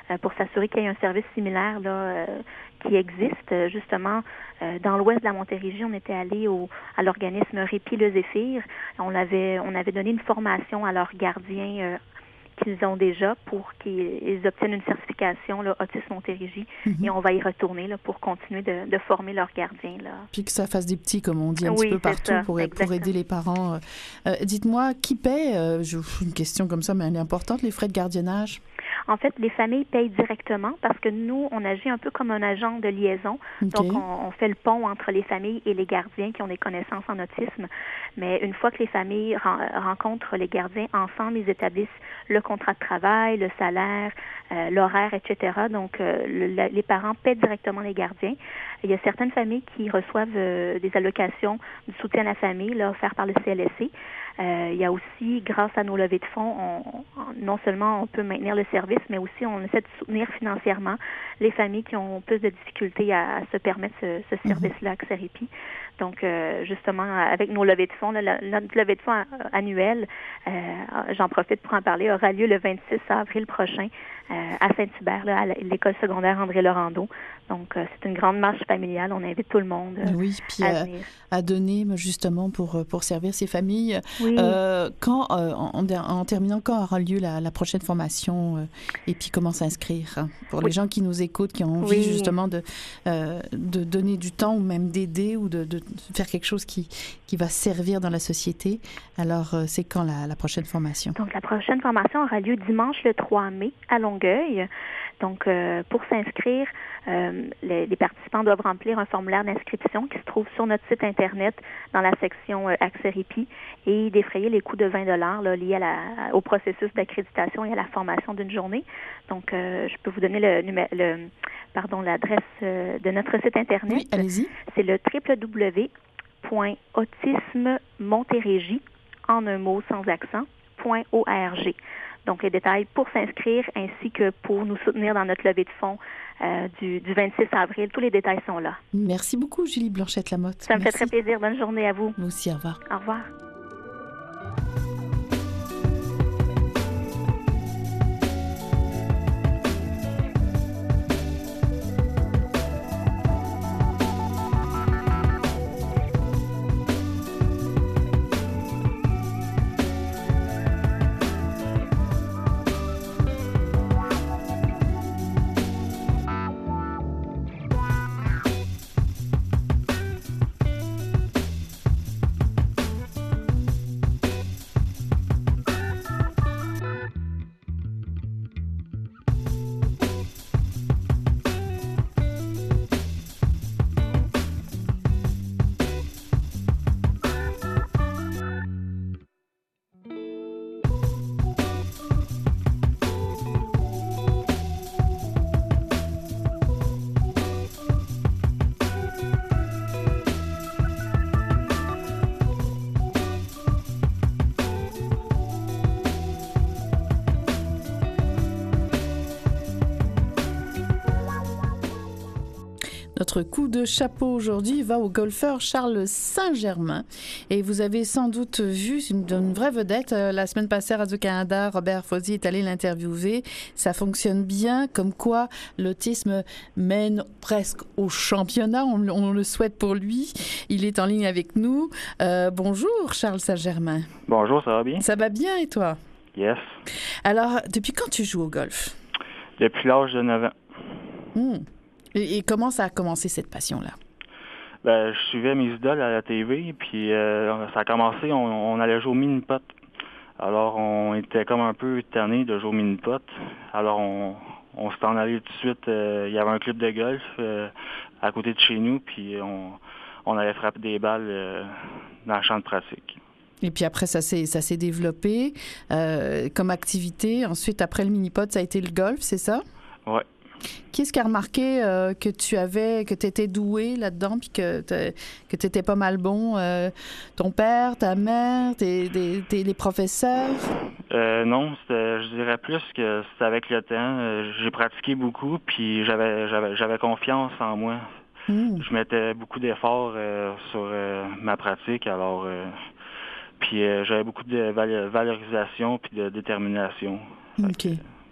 euh, pour s'assurer qu'il y ait un service similaire là, euh, qui existe. Justement, euh, dans l'ouest de la Montérégie, on était allé au, à l'organisme Répit Le Zéphyr. On avait, on avait donné une formation à leurs gardiens euh, qu'ils ont déjà pour qu'ils obtiennent une certification là, Autisme Montérégie. Mm-hmm. Et on va y retourner là, pour continuer de, de former leurs gardiens. Là. Puis que ça fasse des petits, comme on dit un oui, petit peu partout, ça, pour, pour aider les parents. Euh, dites-moi, qui paie, euh, je, une question comme ça, mais elle est importante, les frais de gardiennage? En fait, les familles payent directement parce que nous, on agit un peu comme un agent de liaison. Okay. Donc, on, on fait le pont entre les familles et les gardiens qui ont des connaissances en autisme. Mais une fois que les familles ren- rencontrent les gardiens ensemble, ils établissent le contrat de travail, le salaire, euh, l'horaire, et cetera. Donc, euh, le, la, les parents paient directement les gardiens. Il y a certaines familles qui reçoivent euh, des allocations du soutien à la famille là, offertes par le C L S C. Euh, il y a aussi, grâce à nos levées de fonds, on, on, non seulement on peut maintenir le service, mais aussi on essaie de soutenir financièrement les familles qui ont plus de difficultés à, à se permettre ce, ce service-là, Accès Répit. Donc, euh, justement, avec nos levées de fonds, là, la, notre levée de fonds annuelle, euh, j'en profite pour en parler, aura lieu le vingt-six avril prochain euh, à Saint-Hubert, là, à l'école secondaire André Laurando. Donc, euh, c'est une grande marche familiale. On invite tout le monde euh, oui, puis à, à, venir. à donner, justement, pour, pour servir ces familles. Oui. Euh, quand, euh, en, en terminant, quand aura lieu la, la prochaine formation euh, et puis comment s'inscrire hein, pour oui. les gens qui nous écoutent, qui ont envie, oui. justement, de, euh, de donner du temps ou même d'aider ou de, de faire quelque chose qui, qui va servir dans la société. Alors, euh, c'est quand la, la prochaine formation? Donc, la prochaine formation aura lieu dimanche le trois mai à Longueuil. Donc, euh, pour s'inscrire, euh, les, les participants doivent remplir un formulaire d'inscription qui se trouve sur notre site Internet dans la section euh, Accès Répit et défrayer les coûts de vingt dollars là, liés à la, au processus d'accréditation et à la formation d'une journée. Donc, euh, je peux vous donner le, numé- le pardon, l'adresse euh, de notre site Internet. Oui, allez-y. C'est le w w w point autisme montérégie en un mot sans accent, .org. Donc, les détails pour s'inscrire ainsi que pour nous soutenir dans notre levée de fonds euh, du, du vingt-six avril. Tous les détails sont là. Merci beaucoup, Julie Blanchette-Lamotte. Ça me Merci. fait très plaisir. Bonne journée à vous. Vous aussi, au revoir. Au revoir. Notre coup de chapeau aujourd'hui va au golfeur Charles Saint-Germain. Et vous avez sans doute vu une, une vraie vedette. Euh, la semaine passée, à Radio-Canada, Robert Fauzy est allé l'interviewer. Ça fonctionne bien, comme quoi l'autisme mène presque au championnat. On, on le souhaite pour lui. Il est en ligne avec nous. Euh, bonjour, Charles Saint-Germain. Bonjour, ça va bien? Ça va bien, et toi? Yes. Alors, depuis quand tu joues au golf? Depuis l'âge de neuf ans. Mmh. Et, et comment ça a commencé, cette passion-là? Ben, je suivais mes idoles à la T V, puis euh, ça a commencé, on, on allait jouer au mini-pot. Alors, on était comme un peu tannés de jouer au mini-pot. Alors, on, on s'est en allé tout de suite. Euh, il y avait un club de golf euh, à côté de chez nous, puis on, on allait frapper des balles euh, dans le champ de pratique. Et puis après, ça s'est, ça s'est développé euh, comme activité. Ensuite, après le mini-pot, ça a été le golf, c'est ça? Oui. Qu'est-ce qui a remarqué euh, que tu avais, que tu étais doué là-dedans, puis que tu étais pas mal bon? Euh, ton père, ta mère, tes, tes, tes, les professeurs? Euh, non, c'était, je dirais plus que c'était avec le temps. Euh, j'ai pratiqué beaucoup, puis j'avais, j'avais, j'avais confiance en moi. Mmh. Je mettais beaucoup d'efforts euh, sur euh, ma pratique, alors... Euh, puis euh, j'avais beaucoup de val- valorisation puis de détermination. OK.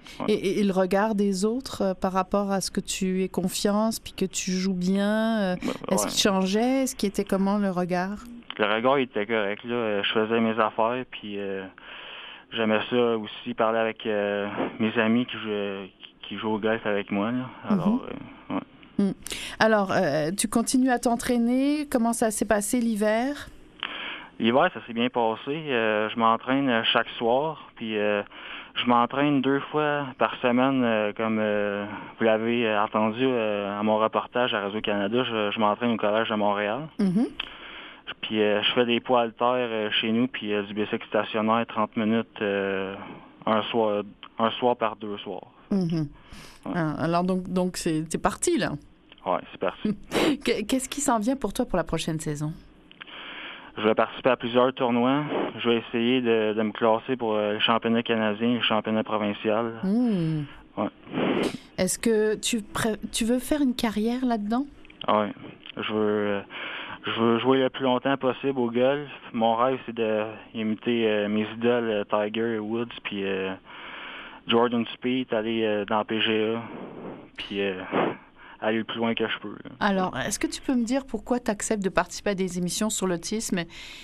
Ouais. Et, et le regard des autres euh, par rapport à ce que tu aies confiance puis que tu joues bien, euh, Ouais, est-ce ouais. qu'il changeait? Est-ce qu'il était comment le regard? Le regard il était correct. Là. Je faisais mes affaires, puis euh, j'aimais ça aussi, parler avec euh, mes amis qui jouent, qui jouent au golf avec moi. Là. Alors, Mhm. euh, ouais. Mm. Alors, euh, tu continues à t'entraîner. Comment ça s'est passé l'hiver? L'hiver, ça s'est bien passé. Euh, je m'entraîne chaque soir, puis euh, je m'entraîne deux fois par semaine, euh, comme euh, vous l'avez entendu euh, à mon reportage à Radio-Canada. Je, je m'entraîne au Collège de Montréal. Mm-hmm. Puis euh, je fais des poids haltères euh, chez nous, puis euh, du bicycle stationnaire trente minutes euh, un soir un soir par deux soirs. Mm-hmm. Ouais. Ah, alors, donc, donc c'est, c'est parti, là. Ouais, c'est parti. Qu'est-ce qui s'en vient pour toi pour la prochaine saison? Je vais participer à plusieurs tournois. Je vais essayer de, de me classer pour euh, le championnat canadien et le championnat provincial. Mm. Ouais. Est-ce que tu, pré- tu veux faire une carrière là-dedans? Ouais. Je veux, euh, je veux jouer le plus longtemps possible au golf. Mon rêve, c'est d'imiter euh, mes idoles, euh, Tiger Woods, puis euh, Jordan Spieth, aller euh, dans P G A, puis euh, aller le plus loin que je peux. Là. Alors, est-ce que tu peux me dire pourquoi tu acceptes de participer à des émissions sur l'autisme?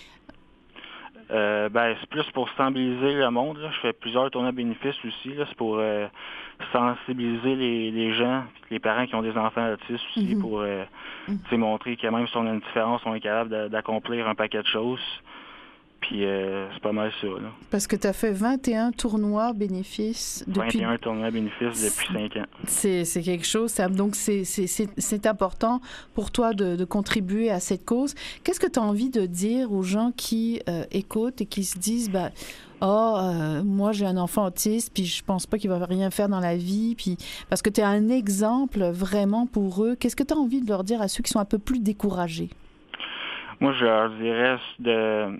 Euh, ben, c'est plus pour sensibiliser le monde. Là. Je fais plusieurs tournois bénéfices aussi. Là. C'est pour euh, sensibiliser les, les gens, les parents qui ont des enfants autistes aussi, Mm-hmm. pour euh, Mm-hmm. montrer que même si on a une différence, on est capable de, d'accomplir un paquet de choses. Puis euh, c'est pas mal ça. Là. Parce que tu as fait vingt et un tournois bénéfices depuis... vingt et un tournois bénéfices depuis cinq ans. C'est, c'est quelque chose. Ça, donc, c'est, c'est, c'est, c'est important pour toi de, de contribuer à cette cause. Qu'est-ce que tu as envie de dire aux gens qui euh, écoutent et qui se disent... Ben, oh, euh, moi, j'ai un enfant autiste, puis je pense pas qu'il va rien faire dans la vie, puis parce que tu es un exemple vraiment pour eux. Qu'est-ce que tu as envie de leur dire à ceux qui sont un peu plus découragés? Moi, je leur dirais de...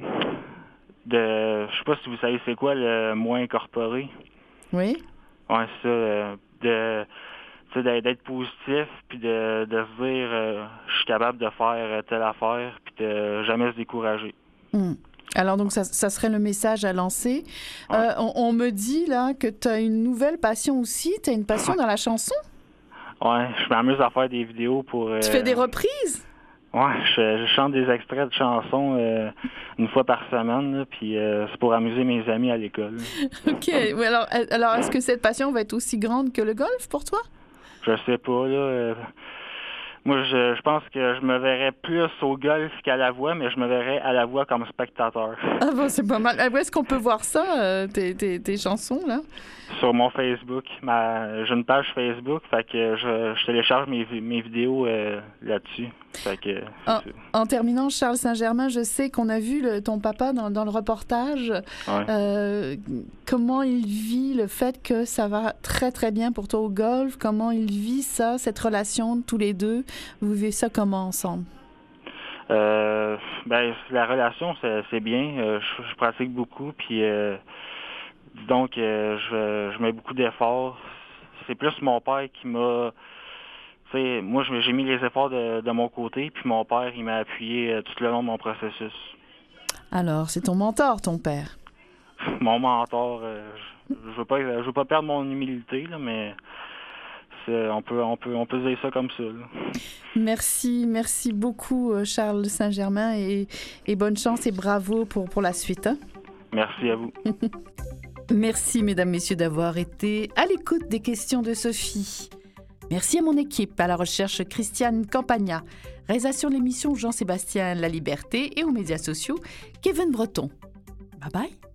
de je sais pas si vous savez c'est quoi le moins incorporé. Oui? Ouais, c'est ça. euh, de, tu sais, d'être positif, puis de, de se dire euh, je suis capable de faire telle affaire, puis de jamais se décourager. Hum. Alors, donc, ça, ça serait le message à lancer. Ouais. Euh, on, on me dit, là, que tu as une nouvelle passion aussi. Tu as une passion dans la chanson? Ouais, je m'amuse à faire des vidéos pour... Euh, Tu fais des reprises? Ouais, je, je chante des extraits de chansons euh, une fois par semaine, là, puis euh, c'est pour amuser mes amis à l'école. OK. Oui, alors, alors, est-ce que cette passion va être aussi grande que le golf pour toi? Je sais pas, là... Euh, Moi, je, je pense que je me verrais plus au golf qu'à la voix, mais je me verrais à la voix comme spectateur. Ah bon, c'est pas mal. Où est-ce qu'on peut voir ça, euh, tes, tes, tes chansons, là? Sur mon Facebook. Ma, j'ai une page Facebook, fait que je, je télécharge mes, mes vidéos euh, là-dessus. Fait que, en, en terminant, Charles Saint-Germain, je sais qu'on a vu le, ton papa dans, dans le reportage. Ouais. Euh, comment il vit le fait que ça va très, très bien pour toi au golf? Comment il vit ça, cette relation de tous les deux? Vous vivez ça comment ensemble? Euh, ben, la relation, c'est, c'est bien. Euh, je, je pratique beaucoup, puis euh, donc euh, je, je mets beaucoup d'efforts. C'est plus mon père qui m'a... Tu sais, moi, j'ai mis les efforts de, de mon côté, puis mon père, il m'a appuyé euh, tout le long de mon processus. Alors, c'est ton mentor, ton père? Mon mentor, euh, je ne veux pas, je veux pas perdre mon humilité, là, mais c'est, on peut, on peut, on peut dire ça comme ça. Là. Merci, merci beaucoup, Charles Saint-Germain, et, et bonne chance et bravo pour, pour la suite. Hein? Merci à vous. Merci, mesdames, messieurs, d'avoir été à l'écoute des questions de Sophie. Merci à mon équipe, à la recherche Christiane Campagna, réalisation de l'émission Jean-Sébastien Laliberté et aux médias sociaux Kevin Breton. Bye bye.